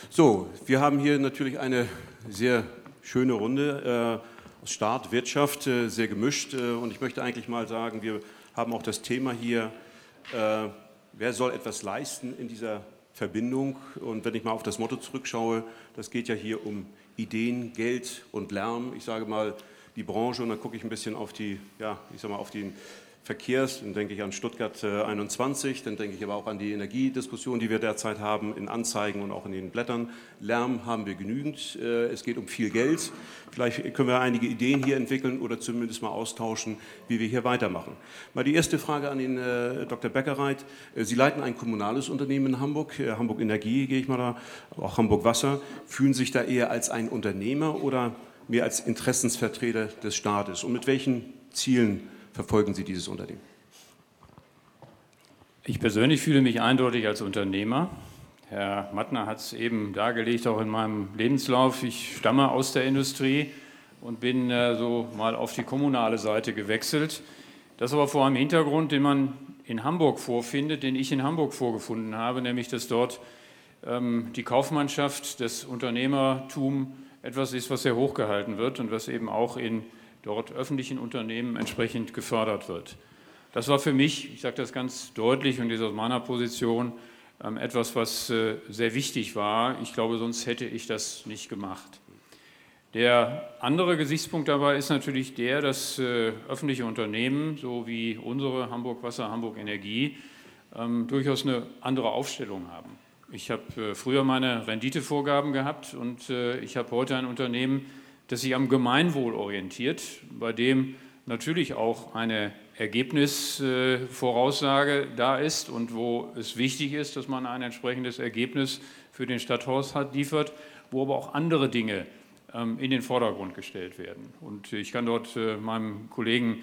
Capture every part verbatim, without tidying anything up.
So, wir haben hier natürlich eine sehr schöne Runde, äh, Staat, Wirtschaft, äh, sehr gemischt. Äh, und ich möchte eigentlich mal sagen, wir haben auch das Thema hier, äh, wer soll etwas leisten in dieser Verbindung? Und wenn ich mal auf das Motto zurückschaue, das geht ja hier um Ideen, Geld und Lärm. Ich sage mal die Branche und dann gucke ich ein bisschen auf die, ja, ich sage mal auf den Verkehrs, dann denke ich an Stuttgart einundzwanzig, dann denke ich aber auch an die Energiediskussion, die wir derzeit haben, in Anzeigen und auch in den Blättern. Lärm haben wir genügend, es geht um viel Geld. Vielleicht können wir einige Ideen hier entwickeln oder zumindest mal austauschen, wie wir hier weitermachen. Mal die erste Frage an den äh, Doktor Beckereit. Sie leiten ein kommunales Unternehmen in Hamburg, äh, Hamburg Energie, gehe ich mal da, aber auch Hamburg Wasser. Fühlen Sie sich da eher als ein Unternehmer oder mehr als Interessensvertreter des Staates? Und mit welchen Zielen verfolgen Sie dieses Unternehmen? Ich persönlich fühle mich eindeutig als Unternehmer. Herr Mattner hat es eben dargelegt, auch in meinem Lebenslauf. Ich stamme aus der Industrie und bin äh, so mal auf die kommunale Seite gewechselt. Das aber vor einem Hintergrund, den man in Hamburg vorfindet, den ich in Hamburg vorgefunden habe, nämlich dass dort ähm, die Kaufmannschaft, das Unternehmertum etwas ist, was sehr hochgehalten wird und was eben auch in dort öffentlichen Unternehmen entsprechend gefördert wird. Das war für mich, ich sage das ganz deutlich und das ist aus meiner Position, etwas, was sehr wichtig war. Ich glaube, sonst hätte ich das nicht gemacht. Der andere Gesichtspunkt dabei ist natürlich der, dass öffentliche Unternehmen, so wie unsere Hamburg Wasser, Hamburg Energie, durchaus eine andere Aufstellung haben. Ich habe früher meine Renditevorgaben gehabt und ich habe heute ein Unternehmen, das sich am Gemeinwohl orientiert, bei dem natürlich auch eine Ergebnisvoraussage da ist und wo es wichtig ist, dass man ein entsprechendes Ergebnis für den Stadthaushalt liefert, wo aber auch andere Dinge in den Vordergrund gestellt werden. Und ich kann dort meinem Kollegen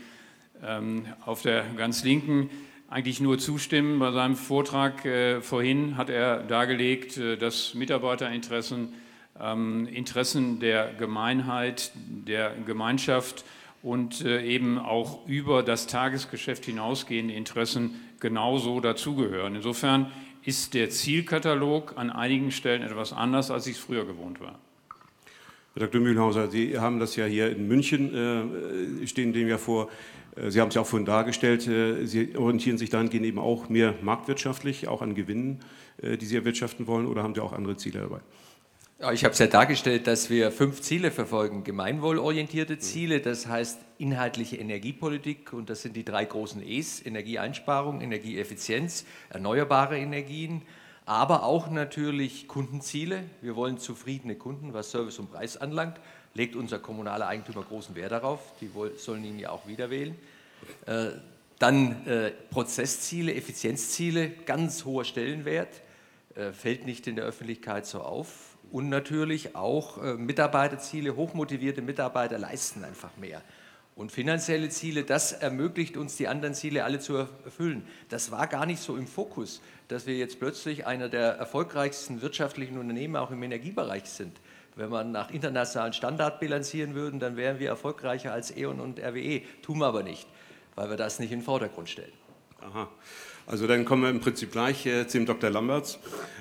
auf der ganz Linken eigentlich nur zustimmen. Bei seinem Vortrag vorhin hat er dargelegt, dass Mitarbeiterinteressen, Interessen der Gemeinheit, der Gemeinschaft und eben auch über das Tagesgeschäft hinausgehende Interessen genauso dazugehören. Insofern ist der Zielkatalog an einigen Stellen etwas anders, als ich es früher gewohnt war. Herr Doktor Mühlhauser, Sie haben das ja hier in München, äh, stehen dem ja vor. Sie haben es ja auch vorhin dargestellt, Sie orientieren sich dahingehend eben auch mehr marktwirtschaftlich, auch an Gewinnen, die Sie erwirtschaften wollen, oder haben Sie auch andere Ziele dabei? Ja, ich habe es ja dargestellt, dass wir fünf Ziele verfolgen. Gemeinwohlorientierte Ziele, das heißt inhaltliche Energiepolitik, und das sind die drei großen E's: Energieeinsparung, Energieeffizienz, erneuerbare Energien, aber auch natürlich Kundenziele. Wir wollen zufriedene Kunden, was Service und Preis anlangt. Legt unser kommunaler Eigentümer großen Wert darauf, die sollen ihn ja auch wieder wählen. Äh, dann äh, Prozessziele, Effizienzziele, ganz hoher Stellenwert, äh, fällt nicht in der Öffentlichkeit so auf. Und natürlich auch äh, Mitarbeiterziele, hochmotivierte Mitarbeiter leisten einfach mehr. Und finanzielle Ziele, das ermöglicht uns, die anderen Ziele alle zu erfüllen. Das war gar nicht so im Fokus, dass wir jetzt plötzlich einer der erfolgreichsten wirtschaftlichen Unternehmen auch im Energiebereich sind. Wenn man nach internationalen Standards bilanzieren würde, dann wären wir erfolgreicher als E.ON und R W E. Tun wir aber nicht, weil wir das nicht in den Vordergrund stellen. Aha. Also dann kommen wir im Prinzip gleich äh, zu dem Doktor Lamberts.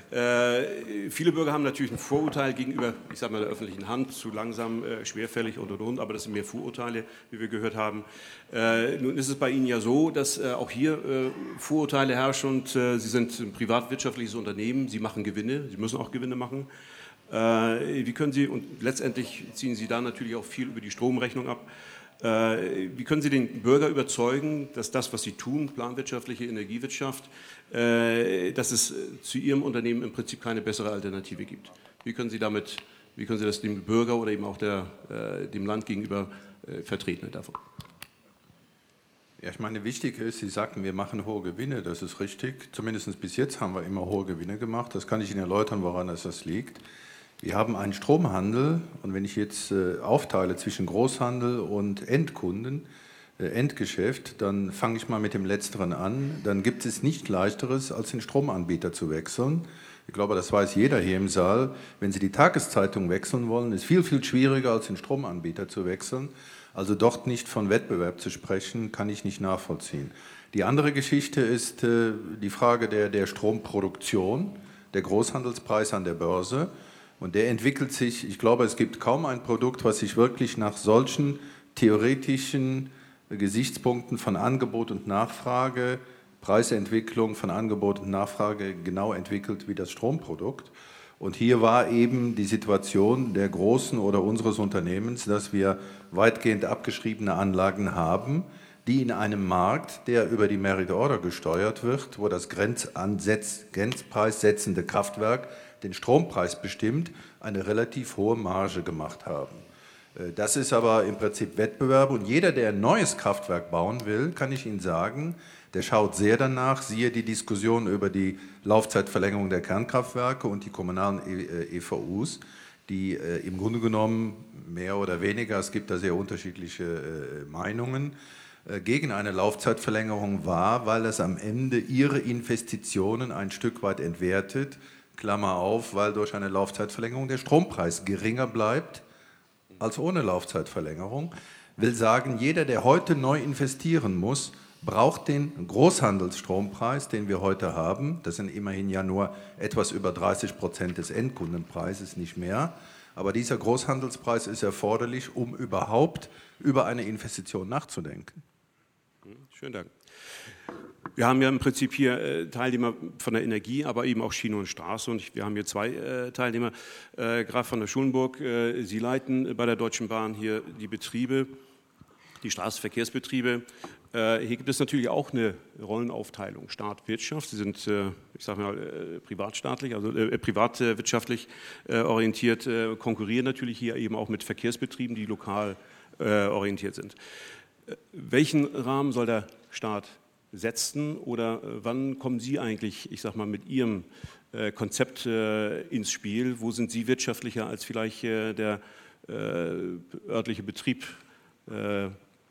Äh, viele Bürger haben natürlich ein Vorurteil gegenüber, ich sage mal, der öffentlichen Hand, zu langsam, äh, schwerfällig und und und, aber das sind mehr Vorurteile, wie wir gehört haben. Äh, nun ist es bei Ihnen ja so, dass äh, auch hier äh, Vorurteile herrschen und äh, Sie sind ein privatwirtschaftliches Unternehmen, Sie machen Gewinne, Sie müssen auch Gewinne machen. Äh, wie können Sie, und letztendlich ziehen Sie da natürlich auch viel über die Stromrechnung ab, wie können Sie den Bürger überzeugen, dass das, was Sie tun, planwirtschaftliche Energiewirtschaft, dass es zu Ihrem Unternehmen im Prinzip keine bessere Alternative gibt? Wie können Sie damit, wie können Sie das dem Bürger oder eben auch der, dem Land gegenüber vertreten davon? Ja, ich meine, wichtig ist, Sie sagten, wir machen hohe Gewinne, das ist richtig. Zumindest bis jetzt haben wir immer hohe Gewinne gemacht. Das kann ich Ihnen erläutern, woran das liegt. Wir haben einen Stromhandel, und wenn ich jetzt äh, aufteile zwischen Großhandel und Endkunden, äh, Endgeschäft, dann fange ich mal mit dem Letzteren an. Dann gibt es nichts Leichteres, als den Stromanbieter zu wechseln. Ich glaube, das weiß jeder hier im Saal. Wenn Sie die Tageszeitung wechseln wollen, ist viel, viel schwieriger, als den Stromanbieter zu wechseln. Also dort nicht von Wettbewerb zu sprechen, kann ich nicht nachvollziehen. Die andere Geschichte ist äh, die Frage der, der Stromproduktion. der Großhandelspreis an der Börse. Und der entwickelt sich, ich glaube, es gibt kaum ein Produkt, was sich wirklich nach solchen theoretischen Gesichtspunkten von Angebot und Nachfrage, Preisentwicklung von Angebot und Nachfrage genau entwickelt wie das Stromprodukt. Und hier war eben die Situation der Großen oder unseres Unternehmens, dass wir weitgehend abgeschriebene Anlagen haben, die in einem Markt, der über die Merit Order gesteuert wird, wo das Grenzansetz, Grenzpreis setzende Kraftwerk den Strompreis bestimmt, eine relativ hohe Marge gemacht haben. Das ist aber im Prinzip Wettbewerb und jeder, der ein neues Kraftwerk bauen will, kann ich Ihnen sagen, der schaut sehr danach, siehe die Diskussion über die Laufzeitverlängerung der Kernkraftwerke und die kommunalen E V Us, die im Grunde genommen mehr oder weniger, es gibt da sehr unterschiedliche Meinungen, gegen eine Laufzeitverlängerung war, weil es am Ende ihre Investitionen ein Stück weit entwertet, Klammer auf, weil durch eine Laufzeitverlängerung der Strompreis geringer bleibt als ohne Laufzeitverlängerung. Will sagen, jeder, der heute neu investieren muss, braucht den Großhandelsstrompreis, den wir heute haben. Das sind immerhin ja nur etwas über dreißig Prozent des Endkundenpreises, nicht mehr. Aber dieser Großhandelspreis ist erforderlich, um überhaupt über eine Investition nachzudenken. Schönen Dank. Wir haben ja im Prinzip hier äh, Teilnehmer von der Energie, aber eben auch Schiene und Straße. Und ich, wir haben hier zwei äh, Teilnehmer, äh, Graf von der Schulenburg. Äh, Sie leiten bei der Deutschen Bahn hier die Betriebe, die Straßenverkehrsbetriebe. Äh, hier gibt es natürlich auch eine Rollenaufteilung. Staat, Wirtschaft. Sie sind, äh, ich sage mal, äh, privatstaatlich, also äh, privatwirtschaftlich äh, orientiert, äh, konkurrieren natürlich hier eben auch mit Verkehrsbetrieben, die lokal äh, orientiert sind. Äh, welchen Rahmen soll der Staat setzen oder äh, wann kommen Sie eigentlich, ich sage mal, mit Ihrem äh, Konzept äh, ins Spiel? Wo sind Sie wirtschaftlicher als vielleicht äh, der äh, örtliche Betrieb? Äh,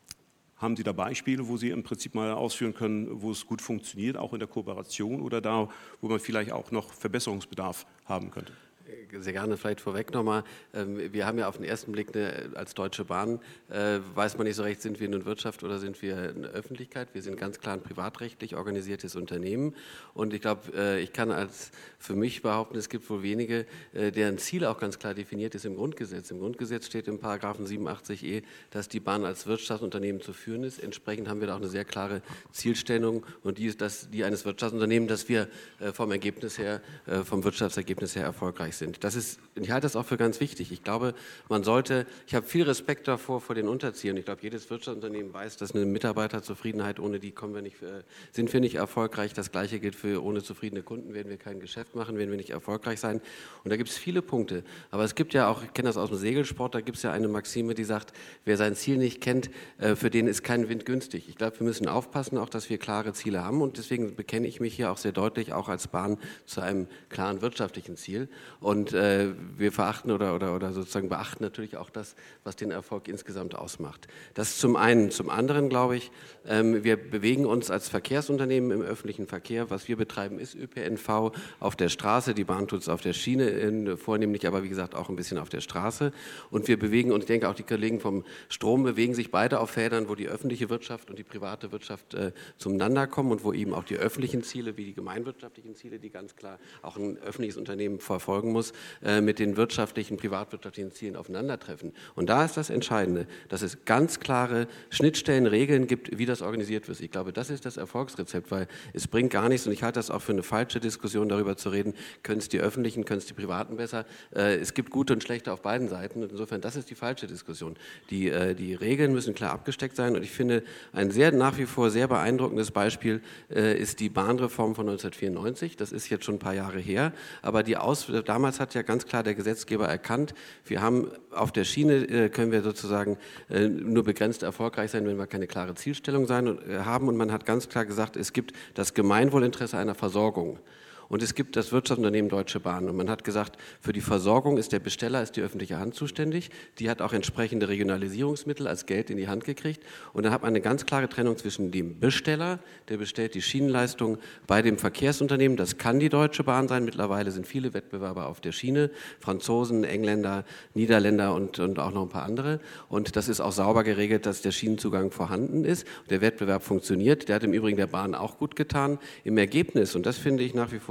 haben Sie da Beispiele, wo Sie im Prinzip mal ausführen können, wo es gut funktioniert, auch in der Kooperation oder da, wo man vielleicht auch noch Verbesserungsbedarf haben könnte? Sehr gerne vielleicht vorweg nochmal. Wir haben ja auf den ersten Blick eine, als Deutsche Bahn, äh, weiß man nicht so recht, sind wir eine Wirtschaft oder sind wir eine Öffentlichkeit. Wir sind ganz klar ein privatrechtlich organisiertes Unternehmen. Und ich glaube, äh, ich kann als für mich behaupten, es gibt wohl wenige, äh, deren Ziel auch ganz klar definiert ist im Grundgesetz. Im Grundgesetz steht im Paragraphen siebenundachtzig e, dass die Bahn als Wirtschaftsunternehmen zu führen ist. Entsprechend haben wir da auch eine sehr klare Zielstellung und die ist das, die eines Wirtschaftsunternehmens, dass wir äh, vom Ergebnis her, äh, vom Wirtschaftsergebnis her erfolgreich sind. Das ist, ich halte das auch für ganz wichtig. Ich glaube, man sollte, ich habe viel Respekt davor vor den Unterziehern. Ich glaube, jedes Wirtschaftsunternehmen weiß, dass eine Mitarbeiterzufriedenheit, ohne die kommen wir nicht, äh, sind wir nicht erfolgreich. Das Gleiche gilt für ohne zufriedene Kunden werden wir kein Geschäft machen, werden wir nicht erfolgreich sein. Und da gibt es viele Punkte. Aber es gibt ja auch, ich kenne das aus dem Segelsport, da gibt es ja eine Maxime, die sagt, wer sein Ziel nicht kennt, äh, für den ist kein Wind günstig. Ich glaube, wir müssen aufpassen, auch dass wir klare Ziele haben. Und deswegen bekenne ich mich hier auch sehr deutlich, auch als Bahn, zu einem klaren wirtschaftlichen Ziel. Und äh, wir verachten oder, oder, oder sozusagen beachten natürlich auch das, was den Erfolg insgesamt ausmacht. Das zum einen. Zum anderen glaube ich, ähm, wir bewegen uns als Verkehrsunternehmen im öffentlichen Verkehr. Was wir betreiben, ist Ö P N V auf der Straße. Die Bahn tut es auf der Schiene in, vornehmlich, aber wie gesagt auch ein bisschen auf der Straße. Und wir bewegen, und ich denke auch die Kollegen vom Strom bewegen sich beide auf Feldern, wo die öffentliche Wirtschaft und die private Wirtschaft äh, zueinander kommen und wo eben auch die öffentlichen Ziele wie die gemeinwirtschaftlichen Ziele, die ganz klar auch ein öffentliches Unternehmen verfolgen muss, äh, mit den wirtschaftlichen, privatwirtschaftlichen Zielen aufeinandertreffen. Und da ist das Entscheidende, dass es ganz klare Schnittstellen, Regeln gibt, wie das organisiert wird. Ich glaube, das ist das Erfolgsrezept, weil es bringt gar nichts, und ich halte das auch für eine falsche Diskussion, darüber zu reden, können es die Öffentlichen, können es die Privaten besser. Äh, es gibt gute und schlechte auf beiden Seiten. Und insofern, das ist die falsche Diskussion. Die, äh, die Regeln müssen klar abgesteckt sein. Und ich finde, ein sehr nach wie vor sehr beeindruckendes Beispiel äh, ist die Bahnreform von neunzehnhundertvierundneunzig. Das ist jetzt schon ein paar Jahre her. Aber die Aus damals hat ja ganz klar der Gesetzgeber erkannt, wir haben auf der Schiene, äh, können wir sozusagen äh, nur begrenzt erfolgreich sein, wenn wir keine klare Zielstellung sein, äh, haben. Und man hat ganz klar gesagt, es gibt das Gemeinwohlinteresse einer Versorgung. Und es gibt das Wirtschaftsunternehmen Deutsche Bahn. Und man hat gesagt, für die Versorgung ist der Besteller, ist die öffentliche Hand zuständig. Die hat auch entsprechende Regionalisierungsmittel als Geld in die Hand gekriegt. Und dann hat man eine ganz klare Trennung zwischen dem Besteller, der bestellt die Schienenleistung bei dem Verkehrsunternehmen. Das kann die Deutsche Bahn sein. Mittlerweile sind viele Wettbewerber auf der Schiene. Franzosen, Engländer, Niederländer und, und auch noch ein paar andere. Und das ist auch sauber geregelt, dass der Schienenzugang vorhanden ist. Der Wettbewerb funktioniert. Der hat im Übrigen der Bahn auch gut getan. Im Ergebnis, und das finde ich nach wie vor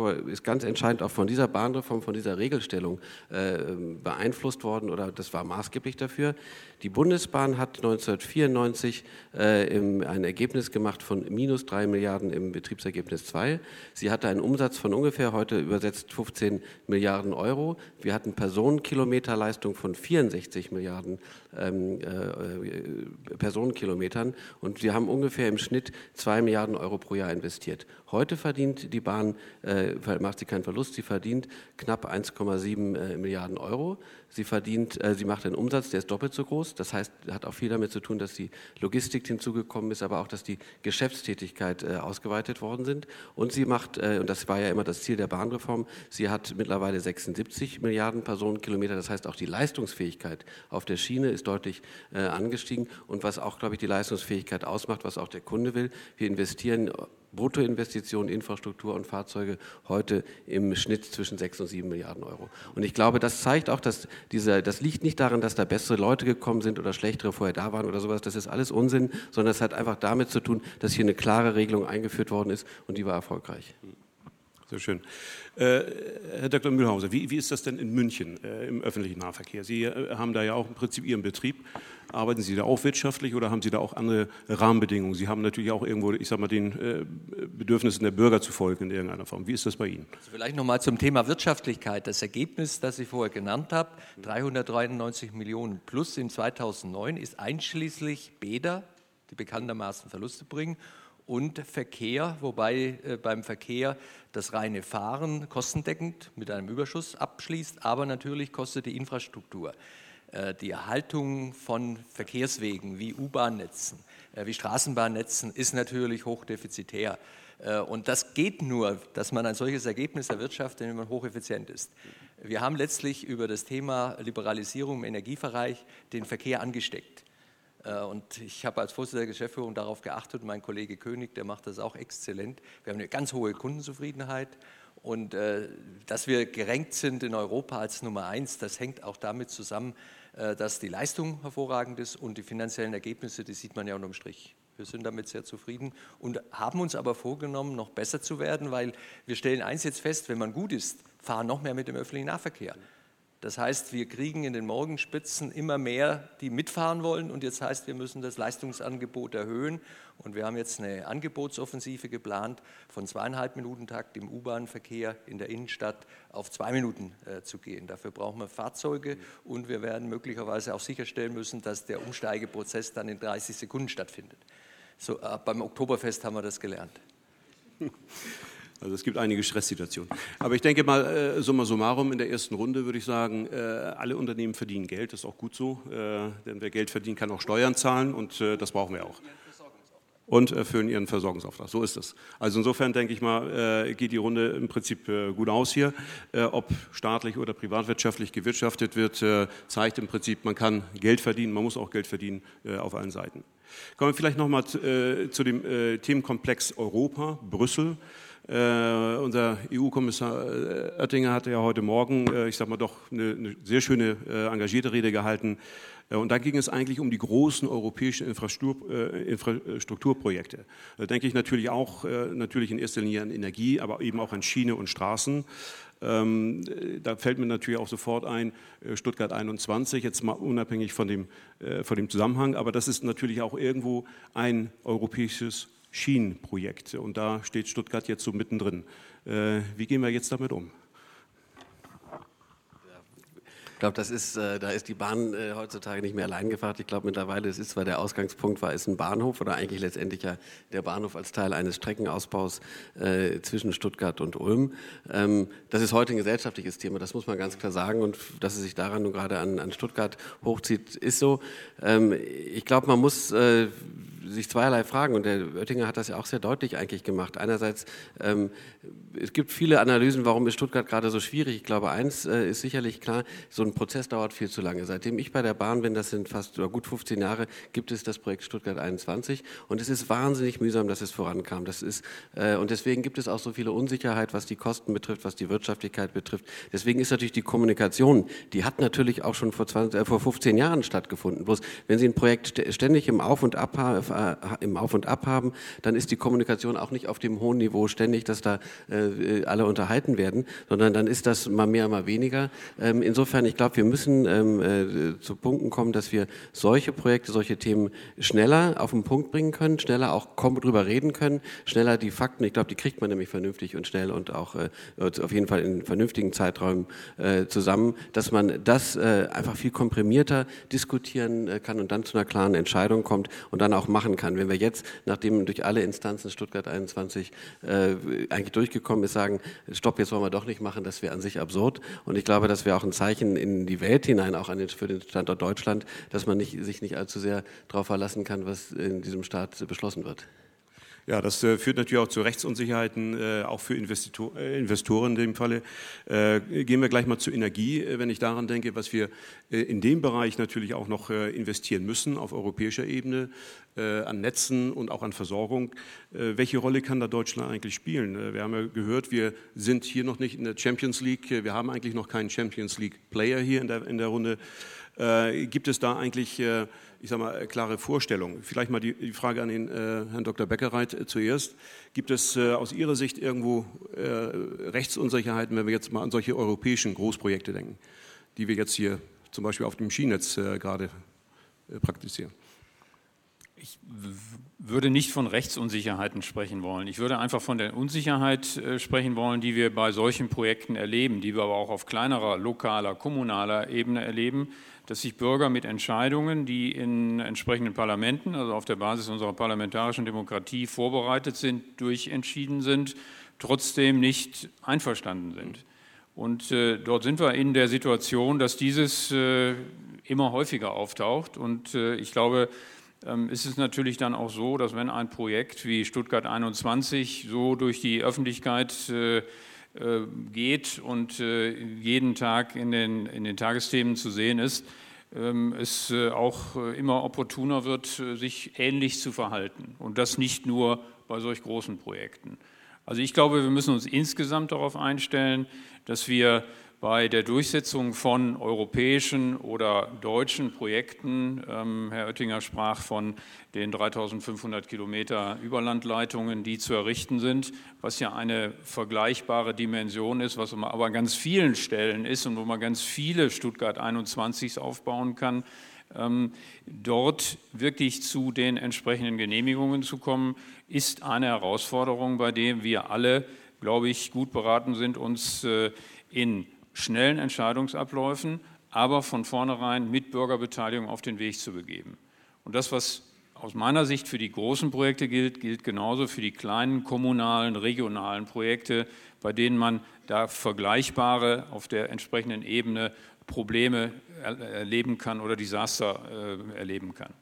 glaube, ist ganz entscheidend auch von dieser Bahnreform, von dieser Regelstellung äh, beeinflusst worden oder das war maßgeblich dafür. Die Bundesbahn hat neunzehnhundertvierundneunzig äh, im, ein Ergebnis gemacht von minus drei Milliarden im Betriebsergebnis zwei. Sie hatte einen Umsatz von ungefähr, heute übersetzt fünfzehn Milliarden Euro. Wir hatten Personenkilometerleistung von vierundsechzig Milliarden ähm, äh, Personenkilometern und wir haben ungefähr im Schnitt zwei Milliarden Euro pro Jahr investiert. Heute verdient die Bahn, äh, macht sie keinen Verlust, sie verdient knapp eins Komma sieben äh, Milliarden Euro. Sie verdient, äh, sie macht einen Umsatz, der ist doppelt so groß. Das heißt, hat auch viel damit zu tun, dass die Logistik hinzugekommen ist, aber auch, dass die Geschäftstätigkeit äh, ausgeweitet worden sind. Und sie macht, äh, und das war ja immer das Ziel der Bahnreform, sie hat mittlerweile sechsundsiebzig Milliarden Personenkilometer. Das heißt, auch die Leistungsfähigkeit auf der Schiene ist deutlich äh, angestiegen. Und was auch, glaube ich, die Leistungsfähigkeit ausmacht, was auch der Kunde will, wir investieren Bruttoinvestitionen, Infrastruktur und Fahrzeuge heute im Schnitt zwischen sechs und sieben Milliarden Euro. Und ich glaube, das zeigt auch, dass dieser, das liegt nicht daran, dass da bessere Leute gekommen sind oder schlechtere vorher da waren oder sowas. Das ist alles Unsinn, sondern es hat einfach damit zu tun, dass hier eine klare Regelung eingeführt worden ist und die war erfolgreich. Sehr schön. Äh, Herr Doktor Mühlhauser, wie, wie ist das denn in München äh, im öffentlichen Nahverkehr? Sie äh, haben da ja auch im Prinzip Ihren Betrieb. Arbeiten Sie da auch wirtschaftlich oder haben Sie da auch andere Rahmenbedingungen? Sie haben natürlich auch irgendwo, ich sage mal, den äh, Bedürfnissen der Bürger zu folgen in irgendeiner Form. Wie ist das bei Ihnen? Also vielleicht nochmal zum Thema Wirtschaftlichkeit. Das Ergebnis, das ich vorher genannt habe, dreihundertdreiundneunzig Millionen plus in zweitausendneun, ist einschließlich Bäder, die bekanntermaßen Verluste bringen, und Verkehr, wobei äh, beim Verkehr das reine Fahren kostendeckend mit einem Überschuss abschließt, aber natürlich kostet die Infrastruktur, äh, die Erhaltung von Verkehrswegen wie U-Bahn-Netzen, äh, wie Straßenbahnnetzen ist natürlich hochdefizitär. Äh, und das geht nur, dass man ein solches Ergebnis erwirtschaftet, wenn man hocheffizient ist. Wir haben letztlich über das Thema Liberalisierung im Energiebereich den Verkehr angesteckt. Und ich habe als Vorsitzender der Geschäftsführung darauf geachtet, mein Kollege König, der macht das auch exzellent. Wir haben eine ganz hohe Kundenzufriedenheit und äh, dass wir gerankt sind in Europa als Nummer eins, das hängt auch damit zusammen, äh, dass die Leistung hervorragend ist und die finanziellen Ergebnisse, die sieht man ja unterm Strich. Wir sind damit sehr zufrieden und haben uns aber vorgenommen, noch besser zu werden, weil wir stellen eins jetzt fest, wenn man gut ist, fahren noch mehr mit dem öffentlichen Nahverkehr. Das heißt, wir kriegen in den Morgenspitzen immer mehr, die mitfahren wollen und jetzt heißt, wir müssen das Leistungsangebot erhöhen und wir haben jetzt eine Angebotsoffensive geplant, von zweieinhalb Minuten Takt im U-Bahn-Verkehr in der Innenstadt auf zwei Minuten äh, zu gehen. Dafür brauchen wir Fahrzeuge und wir werden möglicherweise auch sicherstellen müssen, dass der Umsteigeprozess dann in dreißig Sekunden stattfindet. So, äh, beim Oktoberfest haben wir das gelernt. Also es gibt einige Stresssituationen. Aber ich denke mal, äh, summa summarum, in der ersten Runde würde ich sagen, äh, alle Unternehmen verdienen Geld, das ist auch gut so. Äh, denn wer Geld verdient, kann auch Steuern zahlen und äh, das brauchen wir auch. Und erfüllen ihren Versorgungsauftrag, so ist es. Also insofern denke ich mal, äh, geht die Runde im Prinzip äh, gut aus hier. Äh, ob staatlich oder privatwirtschaftlich gewirtschaftet wird, äh, zeigt im Prinzip, man kann Geld verdienen, man muss auch Geld verdienen äh, auf allen Seiten. Kommen wir vielleicht nochmal äh, zu dem äh, Themenkomplex Europa, Brüssel. Äh, unser E U-Kommissar Oettinger hatte ja heute Morgen, äh, ich sage mal doch, eine, eine sehr schöne, äh, engagierte Rede gehalten. Äh, und da ging es eigentlich um die großen europäischen Infrastruktur, äh, Infrastrukturprojekte. Da denke ich natürlich auch, äh, natürlich in erster Linie an Energie, aber eben auch an Schiene und Straßen. Ähm, da fällt mir natürlich auch sofort ein, äh, Stuttgart einundzwanzig, jetzt mal unabhängig von dem, äh, von dem Zusammenhang, aber das ist natürlich auch irgendwo ein europäisches Schienenprojekt. Und da steht Stuttgart jetzt so mittendrin. Äh, wie gehen wir jetzt damit um? Ich glaube, das ist, äh, da ist die Bahn äh, heutzutage nicht mehr allein gefahren. Ich glaube mittlerweile, es ist zwar der Ausgangspunkt war, ist ein Bahnhof oder eigentlich letztendlich ja der Bahnhof als Teil eines Streckenausbaus äh, zwischen Stuttgart und Ulm. Ähm, das ist heute ein gesellschaftliches Thema, das muss man ganz klar sagen und dass es sich daran nun gerade an, an Stuttgart hochzieht, ist so. Ähm, ich glaube, man muss äh, sich zweierlei fragen und der Oettinger hat das ja auch sehr deutlich eigentlich gemacht. Einerseits, ähm, es gibt viele Analysen, warum ist Stuttgart gerade so schwierig. Ich glaube, eins äh, ist sicherlich klar, so ein ein Prozess dauert viel zu lange. Seitdem ich bei der Bahn bin, das sind fast oder gut fünfzehn Jahre, gibt es das Projekt Stuttgart einundzwanzig und es ist wahnsinnig mühsam, dass es vorankam. Das ist, äh, und deswegen gibt es auch so viele Unsicherheit, was die Kosten betrifft, was die Wirtschaftlichkeit betrifft. Deswegen ist natürlich die Kommunikation, die hat natürlich auch schon vor, zwanzig, äh, vor fünfzehn Jahren stattgefunden. Bloß wenn Sie ein Projekt ständig im Auf und Ab, äh, im Auf und Ab haben, dann ist die Kommunikation auch nicht auf dem hohen Niveau ständig, dass da äh, alle unterhalten werden, sondern dann ist das mal mehr, mal weniger. Ähm, insofern, ich glaube, wir müssen ähm, äh, zu Punkten kommen, dass wir solche Projekte, solche Themen schneller auf den Punkt bringen können, schneller auch drüber reden können, schneller die Fakten, ich glaube, die kriegt man nämlich vernünftig und schnell und auch äh, auf jeden Fall in vernünftigen Zeiträumen äh, zusammen, dass man das äh, einfach viel komprimierter diskutieren äh, kann und dann zu einer klaren Entscheidung kommt und dann auch machen kann. Wenn wir jetzt, nachdem durch alle Instanzen Stuttgart einundzwanzig äh, eigentlich durchgekommen ist, sagen, stopp, jetzt wollen wir doch nicht machen, das wäre an sich absurd. Und ich glaube, das wäre auch ein Zeichen in die Welt hinein, auch an den, für den Standort Deutschland, dass man nicht, sich nicht allzu sehr darauf verlassen kann, was in diesem Staat beschlossen wird. Ja, das äh, führt natürlich auch zu Rechtsunsicherheiten, äh, auch für Investor, äh, Investoren in dem Falle. Äh, gehen wir gleich mal zur Energie, äh, wenn ich daran denke, was wir äh, in dem Bereich natürlich auch noch äh, investieren müssen auf europäischer Ebene, äh, an Netzen und auch an Versorgung. Äh, welche Rolle kann da Deutschland eigentlich spielen? Äh, wir haben ja gehört, wir sind hier noch nicht in der Champions League, wir haben eigentlich noch keinen Champions League-Player hier in der, in der Runde. Äh, gibt es da eigentlich... Äh, ich sage mal, klare Vorstellung. Vielleicht mal die, die Frage an den äh, Herrn Doktor Beckereit äh, zuerst. Gibt es äh, aus Ihrer Sicht irgendwo äh, Rechtsunsicherheiten, wenn wir jetzt mal an solche europäischen Großprojekte denken, die wir jetzt hier zum Beispiel auf dem Schienennetz äh, gerade äh, praktizieren? Ich würde nicht von Rechtsunsicherheiten sprechen wollen. Ich würde einfach von der Unsicherheit äh, sprechen wollen, die wir bei solchen Projekten erleben, die wir aber auch auf kleinerer, lokaler, kommunaler Ebene erleben, dass sich Bürger mit Entscheidungen, die in entsprechenden Parlamenten, also auf der Basis unserer parlamentarischen Demokratie vorbereitet sind, durchentschieden sind, trotzdem nicht einverstanden sind. Und äh, dort sind wir in der Situation, dass dieses äh, immer häufiger auftaucht. Und äh, ich glaube, ähm, ist es natürlich dann auch so, dass wenn ein Projekt wie Stuttgart einundzwanzig so durch die Öffentlichkeit äh, geht und äh, jeden Tag in den, in den Tagesthemen zu sehen ist, ähm, es äh, auch äh, immer opportuner wird, äh, sich ähnlich zu verhalten. Und das nicht nur bei solch großen Projekten. Also ich glaube, wir müssen uns insgesamt darauf einstellen, dass wir bei der Durchsetzung von europäischen oder deutschen Projekten, ähm, Herr Oettinger sprach von den dreitausendfünfhundert Kilometer Überlandleitungen, die zu errichten sind, was ja eine vergleichbare Dimension ist, was aber an ganz vielen Stellen ist und wo man ganz viele Stuttgart einundzwanzigs aufbauen kann, ähm, dort wirklich zu den entsprechenden Genehmigungen zu kommen, ist eine Herausforderung, bei der wir alle, glaube ich, gut beraten sind, uns äh, in schnellen Entscheidungsabläufen, aber von vornherein mit Bürgerbeteiligung auf den Weg zu begeben. Und das, was aus meiner Sicht für die großen Projekte gilt, gilt genauso für die kleinen kommunalen, regionalen Projekte, bei denen man da vergleichbare auf der entsprechenden Ebene Probleme erleben kann oder Desaster äh, erleben kann.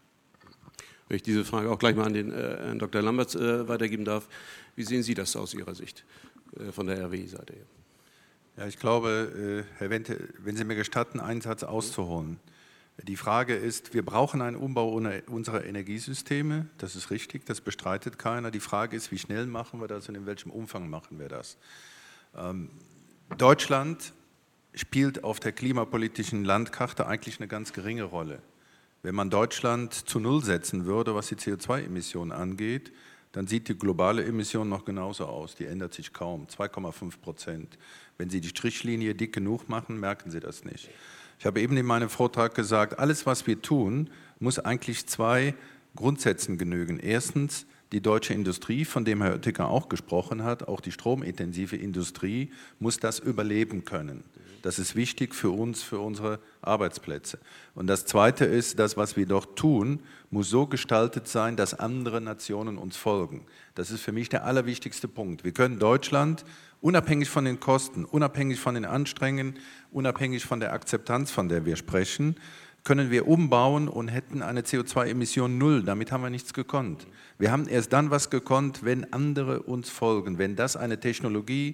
Wenn ich diese Frage auch gleich mal an den äh, Herrn Doktor Lamberts äh, weitergeben darf, wie sehen Sie das aus Ihrer Sicht äh, von der R W I-Seite her? Ja, ich glaube, Herr Wente, wenn Sie mir gestatten, einen Satz auszuholen. Die Frage ist, wir brauchen einen Umbau unserer Energiesysteme, das ist richtig, das bestreitet keiner. Die Frage ist, wie schnell machen wir das und in welchem Umfang machen wir das? Ähm, Deutschland spielt auf der klimapolitischen Landkarte eigentlich eine ganz geringe Rolle. Wenn man Deutschland zu Null setzen würde, was die C O zwei Emissionen angeht, dann sieht die globale Emission noch genauso aus. Die ändert sich kaum, zwei Komma fünf Prozent. Wenn Sie die Strichlinie dick genug machen, merken Sie das nicht. Ich habe eben in meinem Vortrag gesagt, alles, was wir tun, muss eigentlich zwei Grundsätzen genügen. Erstens, die deutsche Industrie, von dem Herr Oettinger auch gesprochen hat, auch die stromintensive Industrie, muss das überleben können. Das ist wichtig für uns, für unsere Arbeitsplätze. Und das Zweite ist, das, was wir dort tun, muss so gestaltet sein, dass andere Nationen uns folgen. Das ist für mich der allerwichtigste Punkt. Wir können Deutschland unabhängig von den Kosten, unabhängig von den Anstrengungen, unabhängig von der Akzeptanz, von der wir sprechen, können wir umbauen und hätten eine C O zwei Emission null. Damit haben wir nichts gekonnt. Wir haben erst dann was gekonnt, wenn andere uns folgen, wenn das eine Technologie,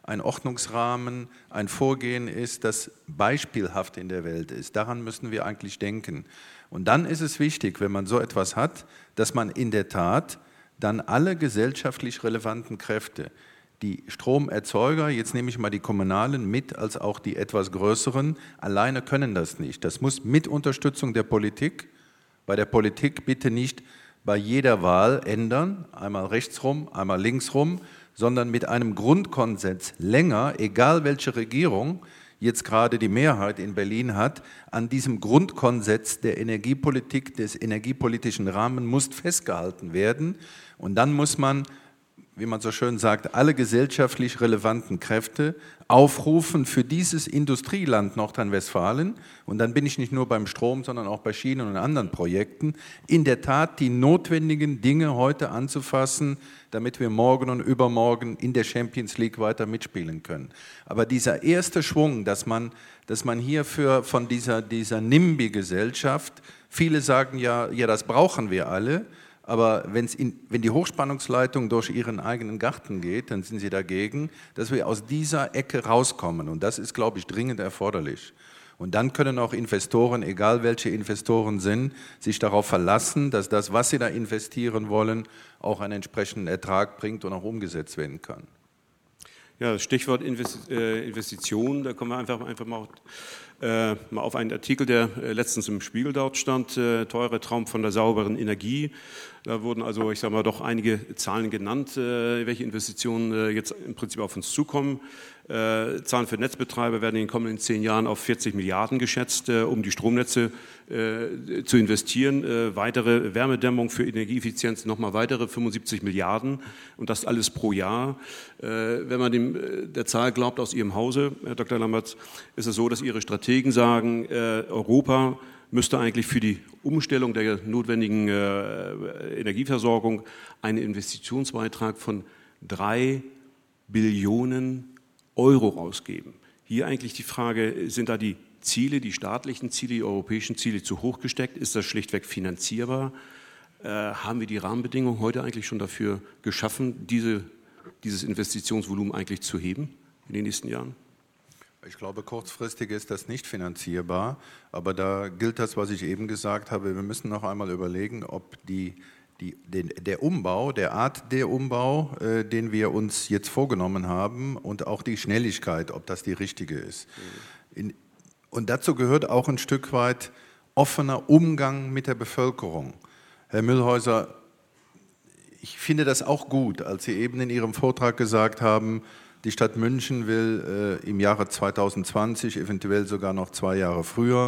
ein Ordnungsrahmen, ein Vorgehen ist, das beispielhaft in der Welt ist. Daran müssen wir eigentlich denken. Und dann ist es wichtig, wenn man so etwas hat, dass man in der Tat dann alle gesellschaftlich relevanten Kräfte, die Stromerzeuger, jetzt nehme ich mal die kommunalen mit, als auch die etwas größeren, alleine können das nicht. Das muss mit Unterstützung der Politik, bei der Politik bitte nicht bei jeder Wahl ändern, einmal rechtsrum, einmal linksrum, sondern mit einem Grundkonsens länger, egal welche Regierung jetzt gerade die Mehrheit in Berlin hat, an diesem Grundkonsens der Energiepolitik, des energiepolitischen Rahmens muss festgehalten werden. Und dann muss man, wie man so schön sagt, alle gesellschaftlich relevanten Kräfte aufrufen für dieses Industrieland Nordrhein-Westfalen. Und dann bin ich nicht nur beim Strom, sondern auch bei Schienen und anderen Projekten, in der Tat die notwendigen Dinge heute anzufassen, damit wir morgen und übermorgen in der Champions League weiter mitspielen können. Aber dieser erste Schwung, dass man, dass man hier für, von dieser, dieser NIMBY-Gesellschaft, viele sagen ja, ja, das brauchen wir alle, aber wenn's in, wenn die Hochspannungsleitung durch ihren eigenen Garten geht, dann sind sie dagegen, dass wir aus dieser Ecke rauskommen. Und das ist, glaube ich, dringend erforderlich. Und dann können auch Investoren, egal welche Investoren sind, sich darauf verlassen, dass das, was sie da investieren wollen, auch einen entsprechenden Ertrag bringt und auch umgesetzt werden kann. Ja, das Stichwort Investition, da kommen wir einfach, einfach mal, äh, mal auf einen Artikel, der äh, letztens im Spiegel dort stand, äh, teurer Traum von der sauberen Energie. Da wurden also, ich sage mal, doch einige Zahlen genannt, äh, welche Investitionen äh, jetzt im Prinzip auf uns zukommen. Äh, Zahlen für Netzbetreiber werden in den kommenden zehn Jahren auf vierzig Milliarden geschätzt, äh, um die Stromnetze äh, zu investieren. Äh, weitere Wärmedämmung für Energieeffizienz nochmal weitere fünfundsiebzig Milliarden und das alles pro Jahr. Äh, wenn man dem, äh, der Zahl glaubt aus Ihrem Hause, Herr Doktor Lambertz, ist es so, dass Ihre Strategen sagen, äh, Europa müsste eigentlich für die Umstellung der notwendigen äh, Energieversorgung einen Investitionsbeitrag von drei Billionen Euro rausgeben. Hier eigentlich die Frage, sind da die Ziele, die staatlichen Ziele, die europäischen Ziele zu hoch gesteckt? Ist das schlichtweg finanzierbar? Äh, haben wir die Rahmenbedingungen heute eigentlich schon dafür geschaffen, diese, dieses Investitionsvolumen eigentlich zu heben in den nächsten Jahren? Ich glaube, kurzfristig ist das nicht finanzierbar, aber da gilt das, was ich eben gesagt habe. Wir müssen noch einmal überlegen, ob die Die, den, der Umbau, der Art der Umbau, äh, den wir uns jetzt vorgenommen haben und auch die Schnelligkeit, ob das die richtige ist. In, und dazu gehört auch ein Stück weit offener Umgang mit der Bevölkerung. Herr Mühlhäuser, ich finde das auch gut, als Sie eben in Ihrem Vortrag gesagt haben, die Stadt München will äh, im Jahre zweitausendzwanzig, eventuell sogar noch zwei Jahre früher,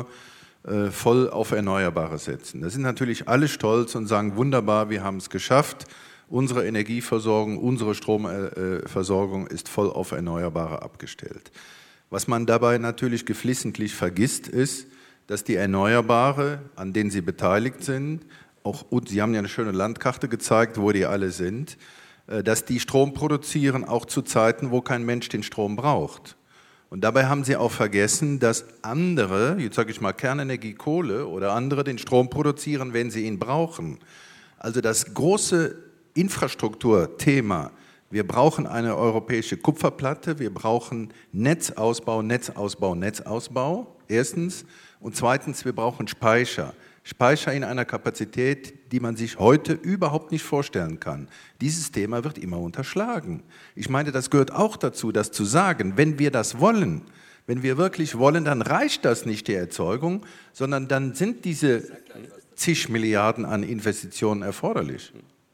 voll auf Erneuerbare setzen. Da sind natürlich alle stolz und sagen, wunderbar, wir haben es geschafft, unsere Energieversorgung, unsere Stromversorgung ist voll auf Erneuerbare abgestellt. Was man dabei natürlich geflissentlich vergisst, ist, dass die Erneuerbare, an denen sie beteiligt sind, auch, und Sie haben ja eine schöne Landkarte gezeigt, wo die alle sind, dass die Strom produzieren, auch zu Zeiten, wo kein Mensch den Strom braucht. Und dabei haben Sie auch vergessen, dass andere, jetzt sage ich mal Kernenergie, Kohle oder andere den Strom produzieren, wenn sie ihn brauchen. Also das große Infrastrukturthema, wir brauchen eine europäische Kupferplatte, wir brauchen Netzausbau, Netzausbau, Netzausbau, erstens. Und zweitens, wir brauchen Speicher. Speicher in einer Kapazität, die man sich heute überhaupt nicht vorstellen kann. Dieses Thema wird immer unterschlagen. Ich meine, das gehört auch dazu, das zu sagen, wenn wir das wollen, wenn wir wirklich wollen, dann reicht das nicht die Erzeugung, sondern dann sind diese zig Milliarden an Investitionen erforderlich.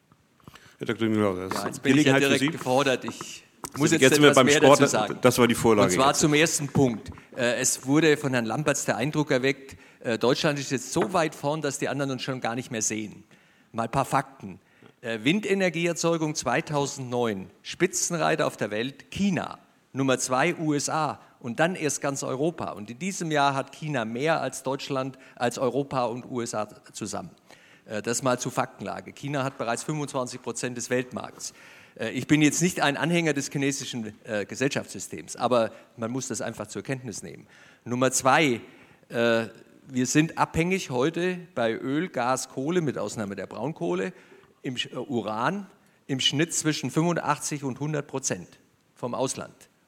Herr Doktor Müller, das ja, jetzt bin ich ja direkt gefordert. Ich muss jetzt, jetzt etwas beim mehr Sport, dazu sagen. Das war die Vorlage. Und zwar jetzt. Zum ersten Punkt. Es wurde von Herrn Lambertz der Eindruck erweckt, Deutschland ist jetzt so weit vorn, dass die anderen uns schon gar nicht mehr sehen. Mal ein paar Fakten. Windenergieerzeugung zweitausendneun, Spitzenreiter auf der Welt, China. Nummer zwei U S A und dann erst ganz Europa. Und in diesem Jahr hat China mehr als Deutschland, als Europa und U S A zusammen. Das mal zur Faktenlage. China hat bereits fünfundzwanzig Prozent des Weltmarkts. Ich bin jetzt nicht ein Anhänger des chinesischen äh, Gesellschaftssystems, aber man muss das einfach zur Kenntnis nehmen. Nummer zwei, äh, wir sind abhängig heute bei Öl, Gas, Kohle, mit Ausnahme der Braunkohle, im äh, Uran im Schnitt zwischen fünfundachtzig und hundert Prozent vom Ausland.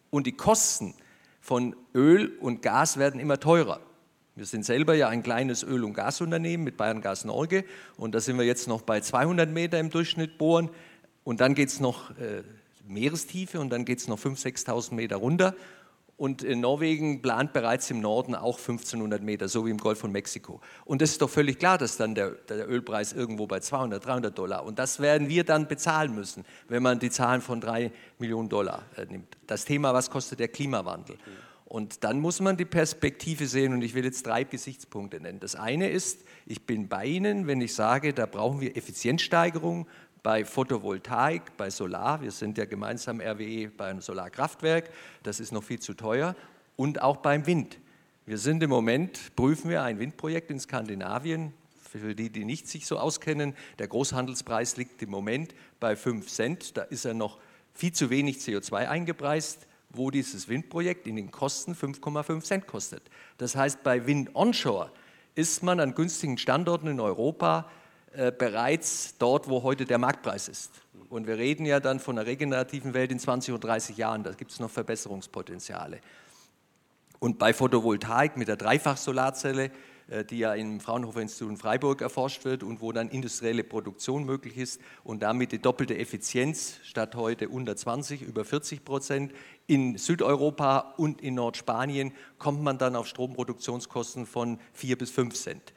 Und die Kosten von Öl und Gas werden immer teurer. Wir sind selber ja ein kleines Öl- und Gasunternehmen mit Bayerngas Norge und da sind wir jetzt noch bei zweihundert Meter im Durchschnitt bohren und dann geht es noch äh, Meerestiefe und dann geht es noch fünftausend, sechstausend Meter runter. Und in Norwegen plant bereits im Norden auch fünfzehnhundert Meter, so wie im Golf von Mexiko. Und es ist doch völlig klar, dass dann der, der Ölpreis irgendwo bei zweihundert, dreihundert Dollar, und das werden wir dann bezahlen müssen, wenn man die Zahlen von drei Millionen Dollar äh, nimmt. Das Thema, was kostet der Klimawandel? Und dann muss man die Perspektive sehen und ich will jetzt drei Gesichtspunkte nennen. Das eine ist, ich bin bei Ihnen, wenn ich sage, da brauchen wir Effizienzsteigerung, bei Photovoltaik, bei Solar, wir sind ja gemeinsam R W E beim Solarkraftwerk, das ist noch viel zu teuer, und auch beim Wind. Wir sind im Moment, prüfen wir ein Windprojekt in Skandinavien, für die, die nicht sich so auskennen, der Großhandelspreis liegt im Moment bei fünf Cent, da ist er noch viel zu wenig C O zwei eingepreist, wo dieses Windprojekt in den Kosten fünf Komma fünf Cent kostet. Das heißt, bei Wind Onshore ist man an günstigen Standorten in Europa bereits dort, wo heute der Marktpreis ist. Und wir reden ja dann von einer regenerativen Welt in zwanzig und dreißig Jahren, da gibt es noch Verbesserungspotenziale. Und bei Photovoltaik mit der Dreifach-Solarzelle, die ja im Fraunhofer-Institut in Freiburg erforscht wird und wo dann industrielle Produktion möglich ist und damit die doppelte Effizienz statt heute unter zwanzig, über vierzig Prozent. In Südeuropa und in Nordspanien kommt man dann auf Stromproduktionskosten von vier bis fünf Cent.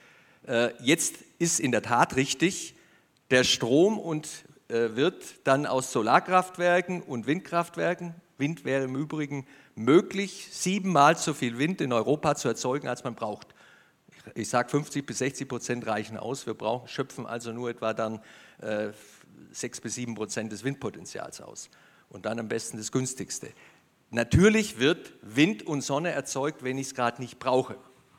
Jetzt ist in der Tat richtig, der Strom und, äh, wird dann aus Solarkraftwerken und Windkraftwerken, Wind wäre im Übrigen möglich, siebenmal so viel Wind in Europa zu erzeugen, als man braucht. Ich, ich sage, fünfzig bis sechzig Prozent reichen aus, wir brauchen, schöpfen also nur etwa dann äh, sechs bis sieben Prozent des Windpotenzials aus und dann am besten das günstigste. Natürlich wird Wind und Sonne erzeugt, wenn ich es gerade nicht brauche.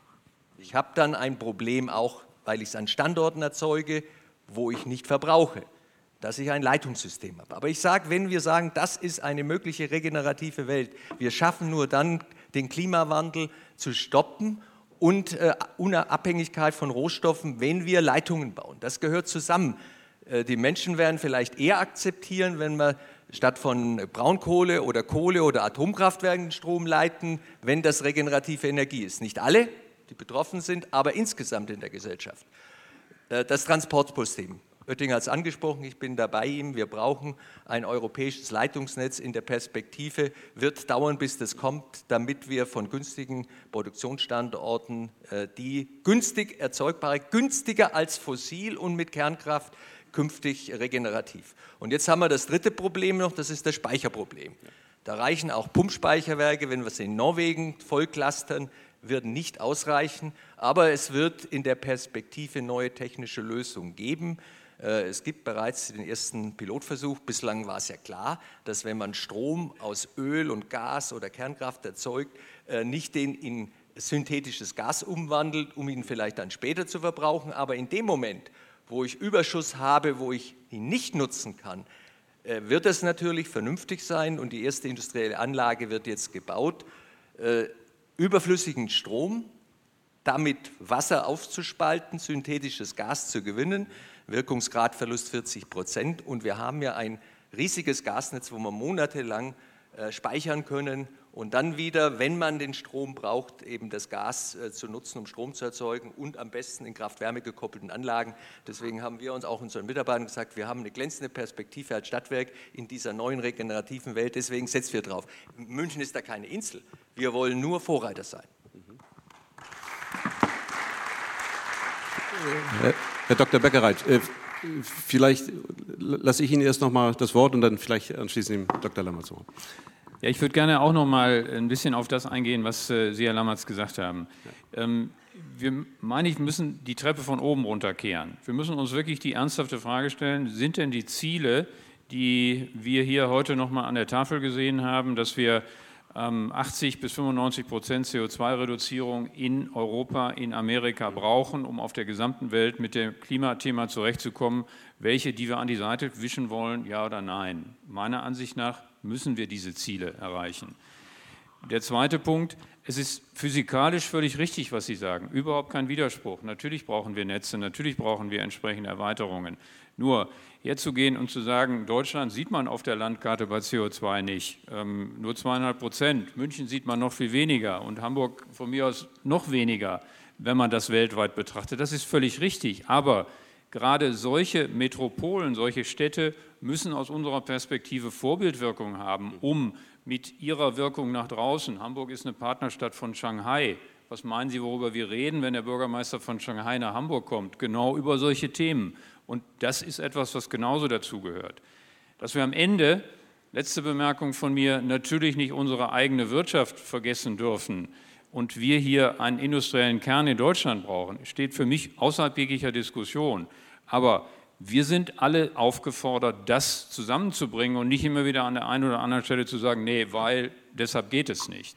Ich habe dann ein Problem auch, weil ich es an Standorten erzeuge, wo ich nicht verbrauche, dass ich ein Leitungssystem habe. Aber ich sage, wenn wir sagen, das ist eine mögliche regenerative Welt, wir schaffen nur dann, den Klimawandel zu stoppen und äh, Unabhängigkeit von Rohstoffen, wenn wir Leitungen bauen. Das gehört zusammen. Äh, die Menschen werden vielleicht eher akzeptieren, wenn wir statt von Braunkohle oder Kohle oder Atomkraftwerken Strom leiten, wenn das regenerative Energie ist. Nicht alle, die betroffen sind, aber insgesamt in der Gesellschaft. Das Transportsystem. Oettinger hat es angesprochen, ich bin da bei ihm, wir brauchen ein europäisches Leitungsnetz. In der Perspektive wird dauern, bis das kommt, damit wir von günstigen Produktionsstandorten, die günstig erzeugbare, günstiger als fossil und mit Kernkraft, künftig regenerativ. Und jetzt haben wir das dritte Problem noch, das ist das Speicherproblem. Da reichen auch Pumpspeicherwerke, wenn wir sie in Norwegen vollclustern, würden nicht ausreichen, aber es wird in der Perspektive neue technische Lösungen geben. Es gibt bereits den ersten Pilotversuch. Bislang war es ja klar, dass wenn man Strom aus Öl und Gas oder Kernkraft erzeugt, nicht den in synthetisches Gas umwandelt, um ihn vielleicht dann später zu verbrauchen, aber in dem Moment, wo ich Überschuss habe, wo ich ihn nicht nutzen kann, wird es natürlich vernünftig sein und die erste industrielle Anlage wird jetzt gebaut, überflüssigen Strom, damit Wasser aufzuspalten, synthetisches Gas zu gewinnen, Wirkungsgradverlust vierzig Prozent und wir haben ja ein riesiges Gasnetz, wo wir monatelang äh, speichern können und dann wieder, wenn man den Strom braucht, eben das Gas äh, zu nutzen, um Strom zu erzeugen und am besten in Kraft-Wärme gekoppelten Anlagen. Deswegen haben wir uns auch unseren Mitarbeitern gesagt, wir haben eine glänzende Perspektive als Stadtwerk in dieser neuen regenerativen Welt, deswegen setzen wir drauf. München ist da keine Insel, wir wollen nur Vorreiter sein. Herr Doktor Beckereit, vielleicht lasse ich Ihnen erst noch mal das Wort und dann vielleicht anschließend dem Doktor Lammertz. Ja, ich würde gerne auch noch mal ein bisschen auf das eingehen, was Sie, Herr Lammertz, gesagt haben. Ähm, wir, meine ich, müssen die Treppe von oben runterkehren. Wir müssen uns wirklich die ernsthafte Frage stellen, sind denn die Ziele, die wir hier heute noch mal an der Tafel gesehen haben, dass wir achtzig bis fünfundneunzig Prozent C O zwei Reduzierung in Europa, in Amerika brauchen, um auf der gesamten Welt mit dem Klimathema zurechtzukommen. Welche, die wir an die Seite wischen wollen, ja oder nein? Meiner Ansicht nach müssen wir diese Ziele erreichen. Der zweite Punkt, es ist physikalisch völlig richtig, was Sie sagen, überhaupt kein Widerspruch. Natürlich brauchen wir Netze, natürlich brauchen wir entsprechende Erweiterungen. Nur herzugehen und zu sagen, Deutschland sieht man auf der Landkarte bei C O zwei nicht, ähm, nur zweieinhalb Prozent, München sieht man noch viel weniger und Hamburg von mir aus noch weniger, wenn man das weltweit betrachtet. Das ist völlig richtig, aber gerade solche Metropolen, solche Städte müssen aus unserer Perspektive Vorbildwirkung haben, um mit ihrer Wirkung nach draußen, Hamburg ist eine Partnerstadt von Shanghai, was meinen Sie, worüber wir reden, wenn der Bürgermeister von Shanghai nach Hamburg kommt? Genau über solche Themen. Und das ist etwas, was genauso dazugehört. Dass wir am Ende, letzte Bemerkung von mir, natürlich nicht unsere eigene Wirtschaft vergessen dürfen und wir hier einen industriellen Kern in Deutschland brauchen, steht für mich außerhalb jeglicher Diskussion. Aber wir sind alle aufgefordert, das zusammenzubringen und nicht immer wieder an der einen oder anderen Stelle zu sagen, nee, weil deshalb geht es nicht.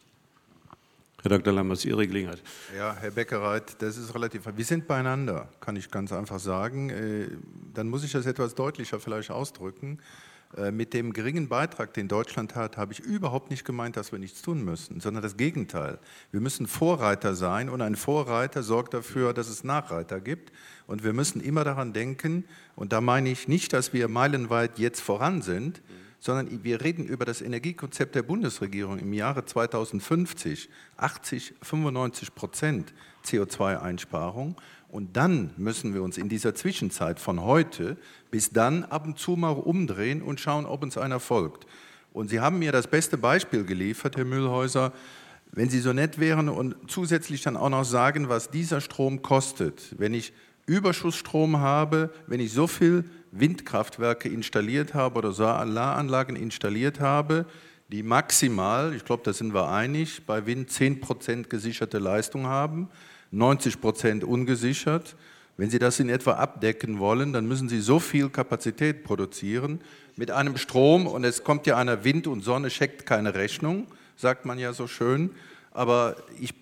Herr Doktor Lammerts, Ihre Gelegenheit. Ja, Herr Beckereit, das ist relativ. Wir sind beieinander, kann ich ganz einfach sagen. Dann muss ich das etwas deutlicher vielleicht ausdrücken. Mit dem geringen Beitrag, den Deutschland hat, habe ich überhaupt nicht gemeint, dass wir nichts tun müssen, sondern das Gegenteil. Wir müssen Vorreiter sein und ein Vorreiter sorgt dafür, dass es Nachreiter gibt. Und wir müssen immer daran denken, und da meine ich nicht, dass wir meilenweit jetzt voran sind, sondern wir reden über das Energiekonzept der Bundesregierung im Jahre zweitausendfünfzig, achtzig, fünfundneunzig Prozent C O zwei Einsparung. Und dann müssen wir uns in dieser Zwischenzeit von heute bis dann ab und zu mal umdrehen und schauen, ob uns einer folgt. Und Sie haben mir das beste Beispiel geliefert, Herr Mühlhäuser, wenn Sie so nett wären und zusätzlich dann auch noch sagen, was dieser Strom kostet. Wenn ich Überschussstrom habe, wenn ich so viel Windkraftwerke installiert habe oder Solaranlagen installiert habe, die maximal, ich glaube, da sind wir einig, bei Wind zehn Prozent gesicherte Leistung haben, neunzig Prozent ungesichert. Wenn Sie das in etwa abdecken wollen, dann müssen Sie so viel Kapazität produzieren mit einem Strom, und es kommt ja einer, Wind und Sonne schickt keine Rechnung, sagt man ja so schön, aber ich,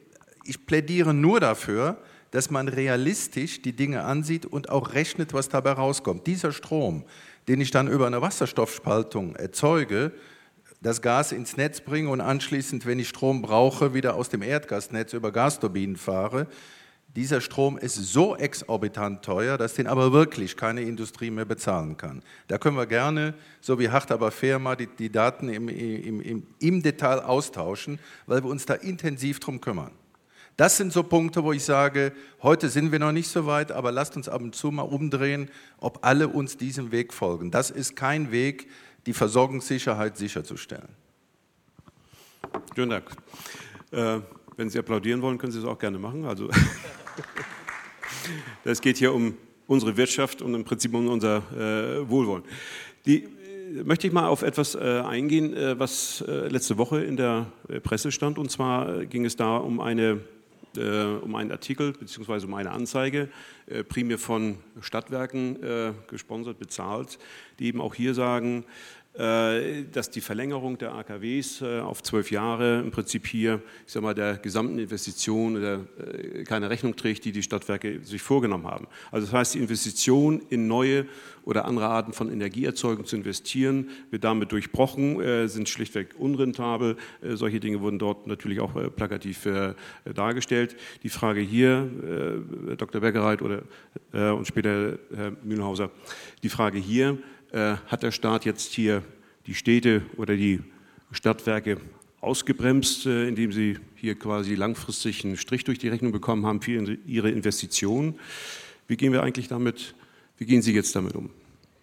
ich plädiere nur dafür, dass man realistisch die Dinge ansieht und auch rechnet, was dabei rauskommt. Dieser Strom, den ich dann über eine Wasserstoffspaltung erzeuge, das Gas ins Netz bringe und anschließend, wenn ich Strom brauche, wieder aus dem Erdgasnetz über Gasturbinen fahre, dieser Strom ist so exorbitant teuer, dass den aber wirklich keine Industrie mehr bezahlen kann. Da können wir gerne, so wie hart aber fair, mal die, die Daten im, im, im, im Detail austauschen, weil wir uns da intensiv drum kümmern. Das sind so Punkte, wo ich sage, heute sind wir noch nicht so weit, aber lasst uns ab und zu mal umdrehen, ob alle uns diesem Weg folgen. Das ist kein Weg, die Versorgungssicherheit sicherzustellen. Vielen Dank. Äh, wenn Sie applaudieren wollen, können Sie es auch gerne machen. Also es geht hier um unsere Wirtschaft und im Prinzip um unser äh, Wohlwollen. Die äh, möchte ich mal auf etwas äh, eingehen, äh, was äh, letzte Woche in der äh, Presse stand. Und zwar äh, ging es da um eine um einen Artikel bzw. um eine Anzeige, äh, primär von Stadtwerken äh, gesponsert, bezahlt, die eben auch hier sagen, äh, dass die Verlängerung der A K Ws äh, auf zwölf Jahre im Prinzip hier, ich sag mal, der gesamten Investition oder, äh, keine Rechnung trägt, die die Stadtwerke sich vorgenommen haben. Also das heißt, die Investition in neue oder andere Arten von Energieerzeugung zu investieren, wird damit durchbrochen, äh, sind schlichtweg unrentabel. Äh, solche Dinge wurden dort natürlich auch äh, plakativ äh, dargestellt. Die Frage hier, äh, Doktor Beckereit oder, äh, und später Herr Mühlhäuser, die Frage hier, äh, hat der Staat jetzt hier die Städte oder die Stadtwerke ausgebremst, äh, indem sie hier quasi langfristig einen Strich durch die Rechnung bekommen haben für ihre Investitionen? Wie gehen wir eigentlich damit, wie gehen Sie jetzt damit um?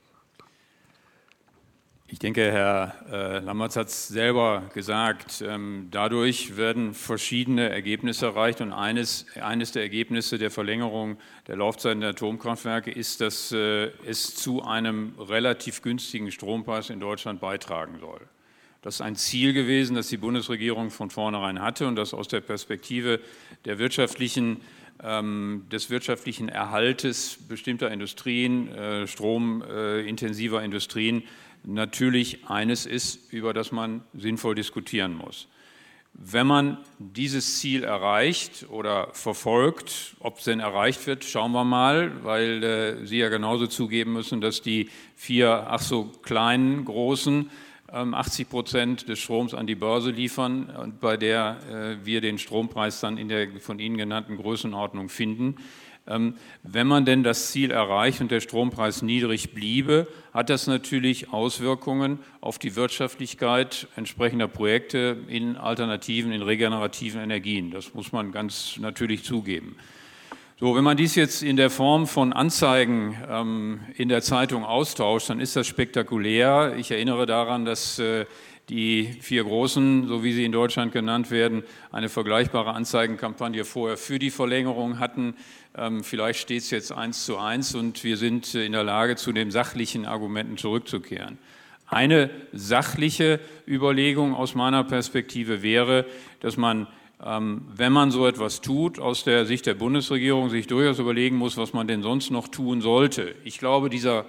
Ich denke, Herr äh, Lammerts hat es selber gesagt, ähm, dadurch werden verschiedene Ergebnisse erreicht und eines, eines der Ergebnisse der Verlängerung der Laufzeiten der Atomkraftwerke ist, dass äh, es zu einem relativ günstigen Strompreis in Deutschland beitragen soll. Das ist ein Ziel gewesen, das die Bundesregierung von vornherein hatte und das aus der Perspektive der wirtschaftlichen ähm, des wirtschaftlichen Erhaltes bestimmter Industrien, äh, stromintensiver Industrien, natürlich eines ist, über das man sinnvoll diskutieren muss. Wenn man dieses Ziel erreicht oder verfolgt, ob es denn erreicht wird, schauen wir mal, weil äh, Sie ja genauso zugeben müssen, dass die vier ach so kleinen, großen achtzig Prozent des Stroms an die Börse liefern und bei der äh, wir den Strompreis dann in der von Ihnen genannten Größenordnung finden. Ähm, wenn man denn das Ziel erreicht und der Strompreis niedrig bliebe, hat das natürlich Auswirkungen auf die Wirtschaftlichkeit entsprechender Projekte in alternativen, in regenerativen Energien. Das muss man ganz natürlich zugeben. So, wenn man dies jetzt in der Form von Anzeigen ähm, in der Zeitung austauscht, dann ist das spektakulär. Ich erinnere daran, dass äh, die vier Großen, so wie sie in Deutschland genannt werden, eine vergleichbare Anzeigenkampagne vorher für die Verlängerung hatten. Ähm, vielleicht steht es jetzt eins zu eins und wir sind äh, in der Lage, zu den sachlichen Argumenten zurückzukehren. Eine sachliche Überlegung aus meiner Perspektive wäre, dass man, wenn man so etwas tut, aus der Sicht der Bundesregierung sich durchaus überlegen muss, was man denn sonst noch tun sollte. Ich glaube, dieser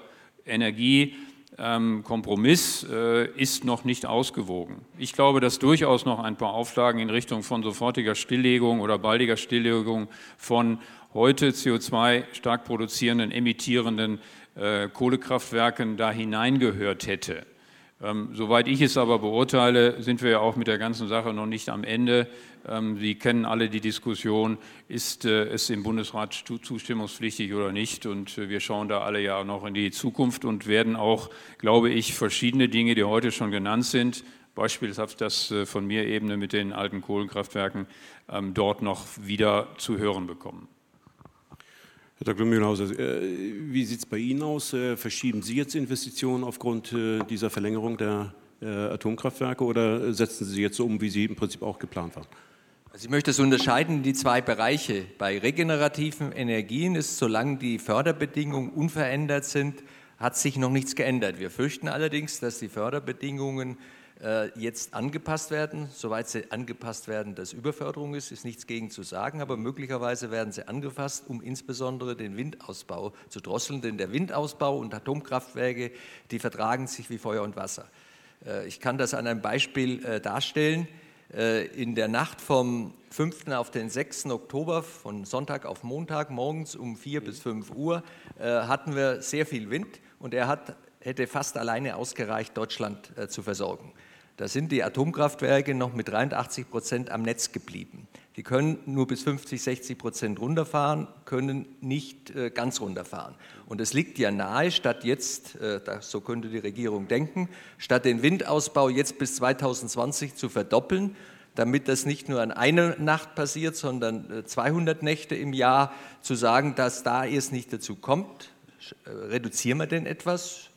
Energiekompromiss ist noch nicht ausgewogen. Ich glaube, dass durchaus noch ein paar Auflagen in Richtung von sofortiger Stilllegung oder baldiger Stilllegung von heute C O zwei stark produzierenden, emittierenden Kohlekraftwerken da hineingehört hätte. Ähm, soweit ich es aber beurteile, sind wir ja auch mit der ganzen Sache noch nicht am Ende. Ähm, Sie kennen alle die Diskussion, ist äh, es im Bundesrat zustimmungspflichtig oder nicht? Und äh, wir schauen da alle ja noch in die Zukunft und werden auch, glaube ich, verschiedene Dinge, die heute schon genannt sind, beispielshaft das äh, von mir eben mit den alten Kohlekraftwerken, ähm, dort noch wieder zu hören bekommen. Herr Doktor Mühlhauser, wie sieht es bei Ihnen aus? Verschieben Sie jetzt Investitionen aufgrund dieser Verlängerung der Atomkraftwerke oder setzen Sie jetzt so um, wie sie im Prinzip auch geplant waren? Also ich möchte das unterscheiden in die zwei Bereiche. Bei regenerativen Energien ist, solange die Förderbedingungen unverändert sind, hat sich noch nichts geändert. Wir fürchten allerdings, dass die Förderbedingungen jetzt angepasst werden. Soweit sie angepasst werden, dass Überförderung ist, ist nichts gegen zu sagen, aber möglicherweise werden sie angepasst, um insbesondere den Windausbau zu drosseln, denn der Windausbau und Atomkraftwerke, die vertragen sich wie Feuer und Wasser. Ich kann das an einem Beispiel darstellen. In der Nacht vom fünften auf den sechsten Oktober, von Sonntag auf Montag, morgens um vier bis fünf Uhr, hatten wir sehr viel Wind und er hat, hätte fast alleine ausgereicht, Deutschland zu versorgen. Da sind die Atomkraftwerke noch mit dreiundachtzig Prozent am Netz geblieben. Die können nur bis fünfzig, sechzig Prozent runterfahren, können nicht äh, ganz runterfahren. Und es liegt ja nahe, statt jetzt, äh, so könnte die Regierung denken, statt den Windausbau jetzt bis zweitausendzwanzig zu verdoppeln, damit das nicht nur an einer Nacht passiert, sondern äh, zweihundert Nächte im Jahr, zu sagen, dass da erst nicht dazu kommt, äh, reduzieren wir denn etwas?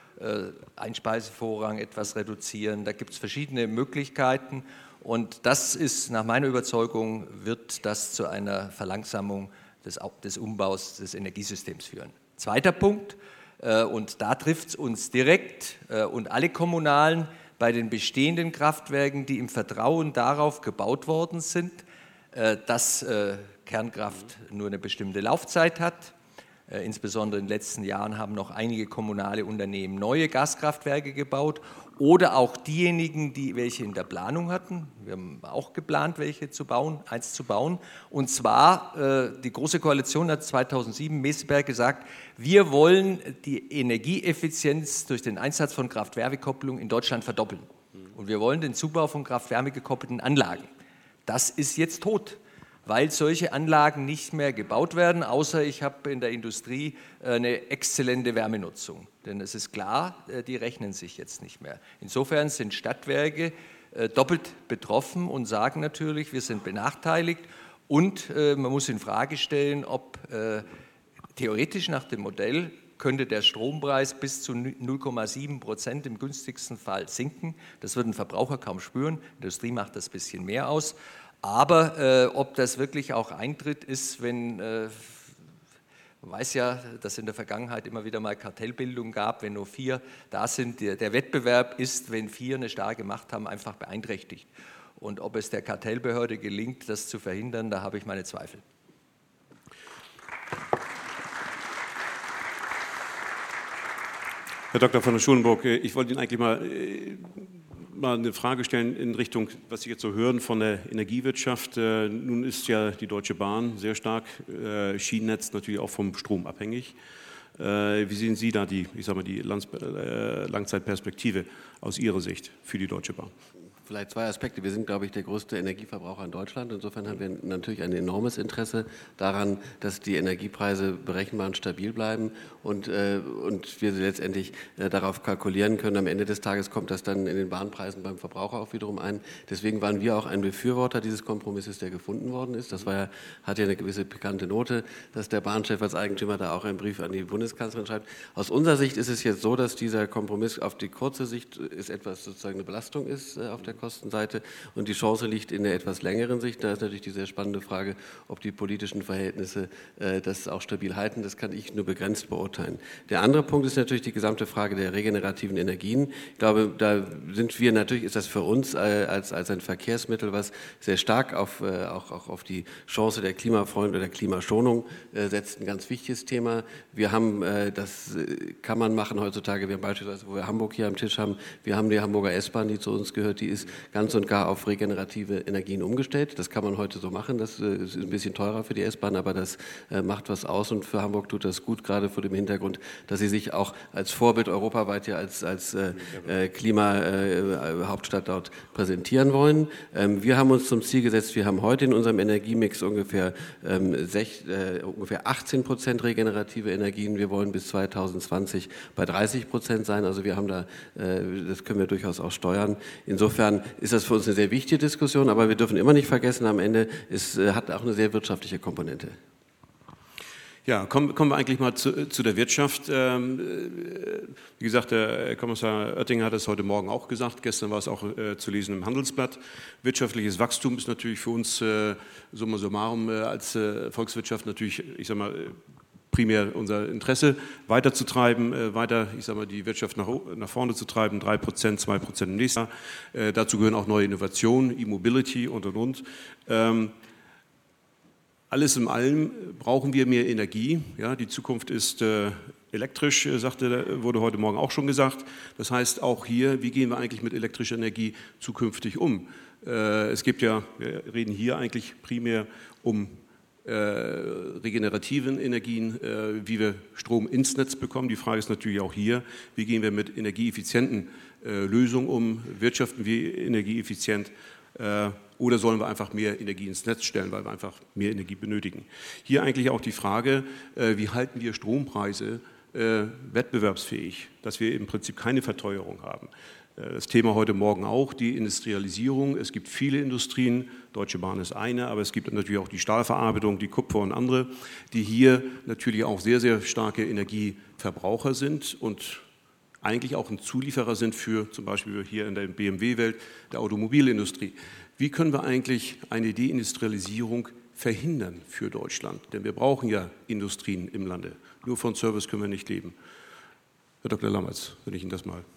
Einspeisevorrang etwas reduzieren. Da gibt es verschiedene Möglichkeiten und das ist nach meiner Überzeugung, wird das zu einer Verlangsamung des, des Umbaus des Energiesystems führen. Zweiter Punkt, und da trifft es uns direkt und alle Kommunalen bei den bestehenden Kraftwerken, die im Vertrauen darauf gebaut worden sind, dass Kernkraft nur eine bestimmte Laufzeit hat. Insbesondere in den letzten Jahren haben noch einige kommunale Unternehmen neue Gaskraftwerke gebaut oder auch diejenigen, die welche in der Planung hatten. Wir haben auch geplant, welche zu bauen, eins zu bauen. Und zwar, die Große Koalition hat zweitausendsieben Meseberg gesagt, wir wollen die Energieeffizienz durch den Einsatz von Kraft-Wärme-Kopplung in Deutschland verdoppeln. Und wir wollen den Zubau von Kraft-Wärme-gekoppelten Anlagen. Das ist jetzt tot, weil solche Anlagen nicht mehr gebaut werden, außer ich habe in der Industrie eine exzellente Wärmenutzung. Denn es ist klar, die rechnen sich jetzt nicht mehr. Insofern sind Stadtwerke doppelt betroffen und sagen natürlich, wir sind benachteiligt und man muss in Frage stellen, ob theoretisch nach dem Modell könnte der Strompreis bis zu null Komma sieben Prozent im günstigsten Fall sinken. Das würden Verbraucher kaum spüren, die Industrie macht das ein bisschen mehr aus. Aber äh, ob das wirklich auch eintritt, ist, wenn, äh, man weiß ja, dass es in der Vergangenheit immer wieder mal Kartellbildung gab, wenn nur vier da sind. Der, der Wettbewerb ist, wenn vier eine starke Macht haben, einfach beeinträchtigt. Und ob es der Kartellbehörde gelingt, das zu verhindern, da habe ich meine Zweifel. Herr Doktor von der Schulenburg, ich wollte Ihnen eigentlich mal... mal eine Frage stellen in Richtung, was Sie jetzt so hören von der Energiewirtschaft. Äh, nun ist ja die Deutsche Bahn sehr stark, äh, Schienennetz natürlich auch vom Strom abhängig. Wie sehen Sie da die, ich sag mal, die Langzeitperspektive aus Ihrer Sicht für die Deutsche Bahn? Vielleicht zwei Aspekte. Wir sind, glaube ich, der größte Energieverbraucher in Deutschland. Insofern haben wir natürlich ein enormes Interesse daran, dass die Energiepreise berechenbar und stabil bleiben und, äh, und wir letztendlich äh, darauf kalkulieren können. Am Ende des Tages kommt das dann in den Bahnpreisen beim Verbraucher auch wiederum ein. Deswegen waren wir auch ein Befürworter dieses Kompromisses, der gefunden worden ist. Das war ja, hat ja eine gewisse pikante Note, dass der Bahnchef als Eigentümer da auch einen Brief an die Bundeskanzlerin schreibt. Aus unserer Sicht ist es jetzt so, dass dieser Kompromiss auf die kurze Sicht ist etwas sozusagen eine Belastung ist äh, auf der Kostenseite und die Chance liegt in der etwas längeren Sicht. Da ist natürlich die sehr spannende Frage, ob die politischen Verhältnisse äh, das auch stabil halten. Das kann ich nur begrenzt beurteilen. Der andere Punkt ist natürlich die gesamte Frage der regenerativen Energien. Ich glaube, da sind wir natürlich, ist das für uns äh, als, als ein Verkehrsmittel, was sehr stark auf, äh, auch, auch auf die Chance der Klimafreund oder der Klimaschonung äh, setzt, ein ganz wichtiges Thema. Wir haben, äh, das äh, kann man machen heutzutage, wir haben beispielsweise, wo wir Hamburg hier am Tisch haben, wir haben die Hamburger S-Bahn, die zu uns gehört, die ist ganz und gar auf regenerative Energien umgestellt. Das kann man heute so machen. Das äh, ist ein bisschen teurer für die S-Bahn, aber das äh, macht was aus und für Hamburg tut das gut, gerade vor dem Hintergrund, dass sie sich auch als Vorbild europaweit ja als, als äh, äh, Klima-Hauptstadt äh, dort präsentieren wollen. Ähm, wir haben uns zum Ziel gesetzt, wir haben heute in unserem Energiemix ungefähr, ähm, sech, äh, ungefähr achtzehn Prozent regenerative Energien. Wir wollen bis zweitausendzwanzig bei dreißig Prozent sein. Also wir haben da, äh, das können wir durchaus auch steuern. Insofern ist das für uns eine sehr wichtige Diskussion, aber wir dürfen immer nicht vergessen, am Ende ist, äh, hat auch eine sehr wirtschaftliche Komponente. Ja, kommen, kommen wir eigentlich mal zu, zu der Wirtschaft. Ähm, wie gesagt, der Kommissar Oettinger hat es heute Morgen auch gesagt, gestern war es auch äh, zu lesen im Handelsblatt. Wirtschaftliches Wachstum ist natürlich für uns äh, summa summarum äh, als äh, Volkswirtschaft natürlich, ich sag mal, primär unser Interesse weiterzutreiben, äh, weiter, ich sag mal, die Wirtschaft nach, nach vorne zu treiben, drei Prozent, zwei Prozent im nächsten Jahr. Äh, dazu gehören auch neue Innovationen, E-Mobility und, und, und. Ähm, Alles in allem brauchen wir mehr Energie. Ja, die Zukunft ist äh, elektrisch, äh, sagte, wurde heute Morgen auch schon gesagt. Das heißt auch hier, wie gehen wir eigentlich mit elektrischer Energie zukünftig um? Äh, es gibt ja, wir reden hier eigentlich primär um äh, regenerativen Energien, äh, wie wir Strom ins Netz bekommen. Die Frage ist natürlich auch hier, wie gehen wir mit energieeffizienten äh, Lösungen um? Wirtschaften wir energieeffizient? Äh, Oder sollen wir einfach mehr Energie ins Netz stellen, weil wir einfach mehr Energie benötigen? Hier eigentlich auch die Frage, wie halten wir Strompreise wettbewerbsfähig, dass wir im Prinzip keine Verteuerung haben. Das Thema heute Morgen auch, die Industrialisierung. Es gibt viele Industrien, Deutsche Bahn ist eine, aber es gibt natürlich auch die Stahlverarbeitung, die Kupfer und andere, die hier natürlich auch sehr, sehr starke Energieverbraucher sind und eigentlich auch ein Zulieferer sind für zum Beispiel hier in der B M W-Welt, der Automobilindustrie. Wie können wir eigentlich eine Deindustrialisierung verhindern für Deutschland? Denn wir brauchen ja Industrien im Lande. Nur von Service können wir nicht leben. Herr Doktor Lammertz, wenn ich Ihnen das mal...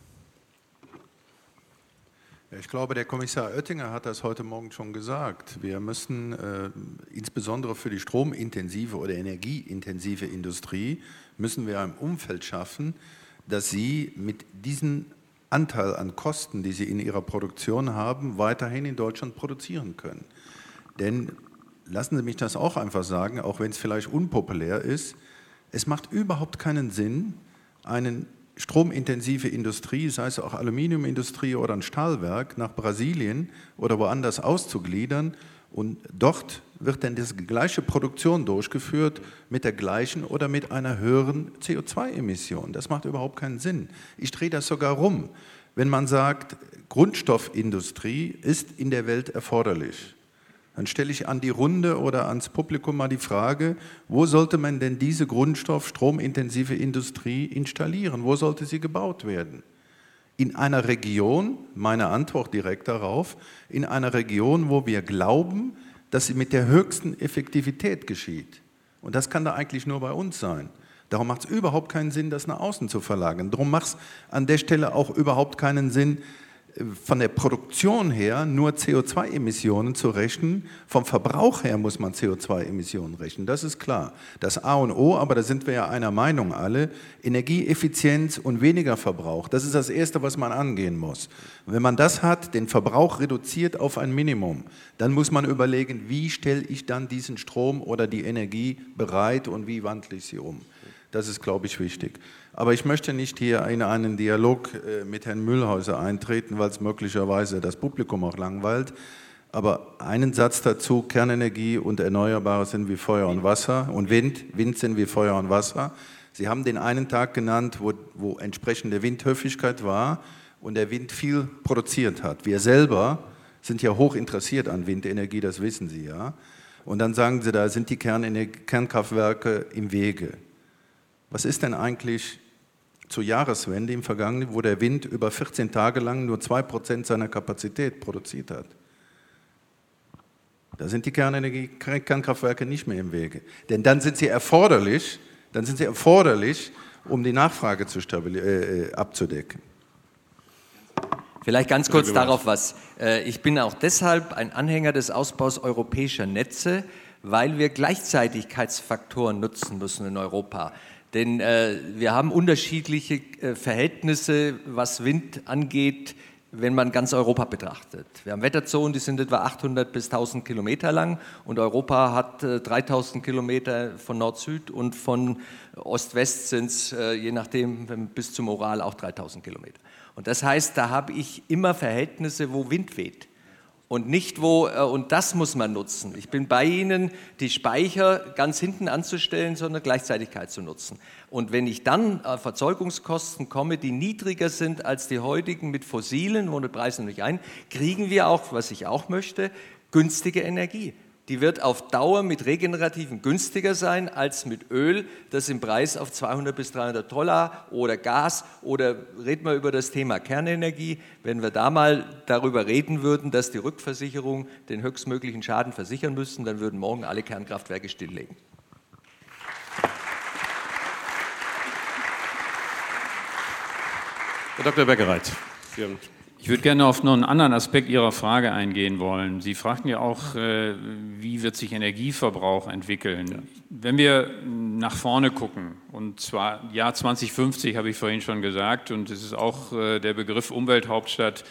Ich glaube, der Kommissar Oettinger hat das heute Morgen schon gesagt. Wir müssen äh, insbesondere für die stromintensive oder energieintensive Industrie, müssen wir ein Umfeld schaffen, dass sie mit diesem Anteil an Kosten, die sie in ihrer Produktion haben, weiterhin in Deutschland produzieren können. Denn, lassen Sie mich das auch einfach sagen, auch wenn es vielleicht unpopulär ist, es macht überhaupt keinen Sinn, eine stromintensive Industrie, sei es auch Aluminiumindustrie oder ein Stahlwerk, nach Brasilien oder woanders auszugliedern und dort wird dann die gleiche Produktion durchgeführt mit der gleichen oder mit einer höheren C O zwei Emission. Das macht überhaupt keinen Sinn. Ich drehe das sogar rum. Wenn man sagt, Grundstoffindustrie ist in der Welt erforderlich, dann stelle ich an die Runde oder ans Publikum mal die Frage, wo sollte man denn diese Grundstoff-, stromintensive Industrie installieren? Wo sollte sie gebaut werden? In einer Region, meine Antwort direkt darauf, in einer Region, wo wir glauben, dass sie mit der höchsten Effektivität geschieht. Und das kann da eigentlich nur bei uns sein. Darum macht es überhaupt keinen Sinn, das nach außen zu verlagern. Darum macht es an der Stelle auch überhaupt keinen Sinn, von der Produktion her nur C O zwei Emissionen zu rechnen. Vom Verbrauch her muss man C O zwei Emissionen rechnen, das ist klar. Das A und O, aber da sind wir ja einer Meinung alle, Energieeffizienz und weniger Verbrauch, das ist das Erste, was man angehen muss. Wenn man das hat, den Verbrauch reduziert auf ein Minimum, dann muss man überlegen, wie stelle ich dann diesen Strom oder die Energie bereit und wie wandle ich sie um. Das ist, glaube ich, wichtig. Aber ich möchte nicht hier in einen Dialog mit Herrn Mühlhäuser eintreten, weil es möglicherweise das Publikum auch langweilt. Aber einen Satz dazu: Kernenergie und Erneuerbare sind wie Feuer und Wasser und Wind, Wind sind wie Feuer und Wasser. Sie haben den einen Tag genannt, wo, wo entsprechende Windhöfigkeit war und der Wind viel produziert hat. Wir selber sind ja hoch interessiert an Windenergie, das wissen Sie ja. Und dann sagen Sie, da sind die Kernkraftwerke im Wege. Was ist denn eigentlich zur Jahreswende im Vergangenen, wo der Wind über vierzehn Tage lang nur zwei Prozent seiner Kapazität produziert hat? Da sind die Kernenergie, Kernkraftwerke nicht mehr im Wege. Denn dann sind sie erforderlich, dann sind sie erforderlich, um die Nachfrage zu äh, abzudecken. Vielleicht ganz kurz darauf was. Ich bin auch deshalb ein Anhänger des Ausbaus europäischer Netze, weil wir Gleichzeitigkeitsfaktoren nutzen müssen in Europa. Denn äh, wir haben unterschiedliche äh, Verhältnisse, was Wind angeht, wenn man ganz Europa betrachtet. Wir haben Wetterzonen, die sind etwa achthundert bis tausend Kilometer lang und Europa hat äh, dreitausend Kilometer von Nord-Süd und von Ost-West sind es, äh, je nachdem, bis zum Ural auch dreitausend Kilometer. Und das heißt, da habe ich immer Verhältnisse, wo Wind weht. Und nicht wo, und das muss man nutzen. Ich bin bei Ihnen, die Speicher ganz hinten anzustellen, sondern Gleichzeitigkeit zu nutzen. Und wenn ich dann auf Erzeugungskosten komme, die niedriger sind als die heutigen mit fossilen, wo die Preise nicht ein, kriegen wir auch, was ich auch möchte, günstige Energie. Die wird auf Dauer mit Regenerativen günstiger sein als mit Öl, das im Preis auf zweihundert bis dreihundert Dollar oder Gas, oder reden wir über das Thema Kernenergie. Wenn wir da mal darüber reden würden, dass die Rückversicherung den höchstmöglichen Schaden versichern müssten, dann würden morgen alle Kernkraftwerke stilllegen. Herr Doktor Beckereit. Ich würde gerne auf noch einen anderen Aspekt Ihrer Frage eingehen wollen. Sie fragten ja auch, wie wird sich Energieverbrauch entwickeln? Ja. Wenn wir nach vorne gucken, und zwar Jahr zwanzig fünfzig habe ich vorhin schon gesagt, und es ist auch der Begriff Umwelthauptstadt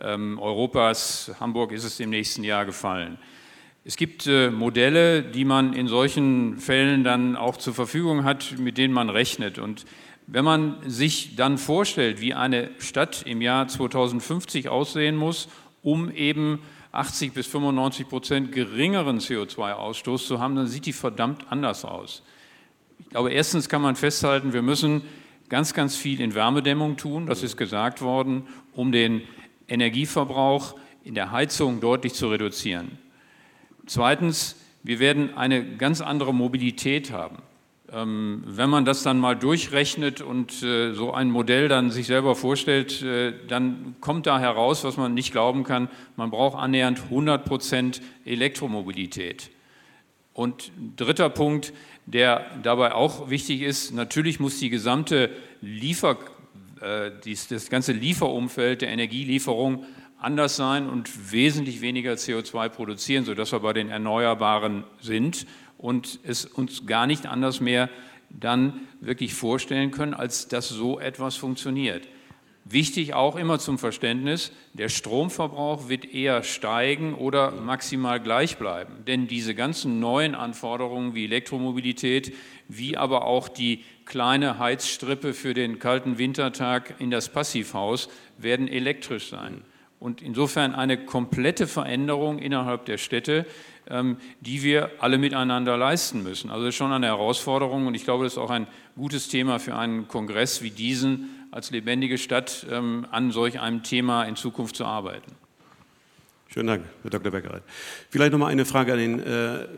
Europas, Hamburg ist es im nächsten Jahr gefallen. Es gibt Modelle, die man in solchen Fällen dann auch zur Verfügung hat, mit denen man rechnet. Und wenn man sich dann vorstellt, wie eine Stadt im Jahr zweitausendfünfzig aussehen muss, um eben achtzig bis fünfundneunzig Prozent geringeren C O zwei Ausstoß zu haben, dann sieht die verdammt anders aus. Ich glaube, erstens kann man festhalten, wir müssen ganz, ganz viel in Wärmedämmung tun, das ist gesagt worden, um den Energieverbrauch in der Heizung deutlich zu reduzieren. Zweitens, wir werden eine ganz andere Mobilität haben. Wenn man das dann mal durchrechnet und äh, so ein Modell dann sich selber vorstellt, äh, dann kommt da heraus, was man nicht glauben kann, man braucht annähernd hundert Prozent Elektromobilität. Und dritter Punkt, der dabei auch wichtig ist, natürlich muss die gesamte Liefer, äh, dies, das ganze Lieferumfeld der Energielieferung anders sein und wesentlich weniger C O zwei produzieren, sodass wir bei den Erneuerbaren sind und es uns gar nicht anders mehr dann wirklich vorstellen können, als dass so etwas funktioniert. Wichtig auch immer zum Verständnis, der Stromverbrauch wird eher steigen oder maximal gleich bleiben. Denn diese ganzen neuen Anforderungen wie Elektromobilität, wie aber auch die kleine Heizstrippe für den kalten Wintertag in das Passivhaus werden elektrisch sein. Und insofern eine komplette Veränderung innerhalb der Städte, die wir alle miteinander leisten müssen. Also das ist schon eine Herausforderung und ich glaube, das ist auch ein gutes Thema für einen Kongress wie diesen, als lebendige Stadt an solch einem Thema in Zukunft zu arbeiten. Schönen Dank, Herr Doktor Beckereit. Vielleicht noch mal eine Frage an den... Äh,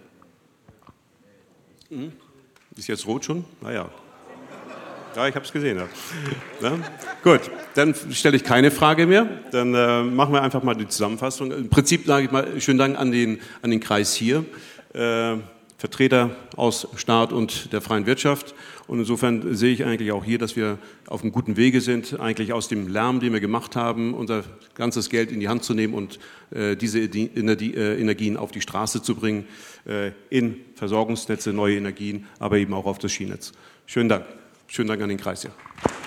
hm? Ist jetzt rot schon? Naja. Ja, ich habe es gesehen. Ja. Ja? Gut, dann stelle ich keine Frage mehr. Dann äh, machen wir einfach mal die Zusammenfassung. Im Prinzip sage ich mal schönen Dank an den, an den Kreis hier. Äh, Vertreter aus Staat und der freien Wirtschaft. Und insofern sehe ich eigentlich auch hier, dass wir auf einem guten Wege sind, eigentlich aus dem Lärm, den wir gemacht haben, unser ganzes Geld in die Hand zu nehmen und äh, diese Energie, äh, Energien auf die Straße zu bringen, äh, in Versorgungsnetze, neue Energien, aber eben auch auf das Schienennetz. Schönen Dank. Schönen Dank an den Kreis hier.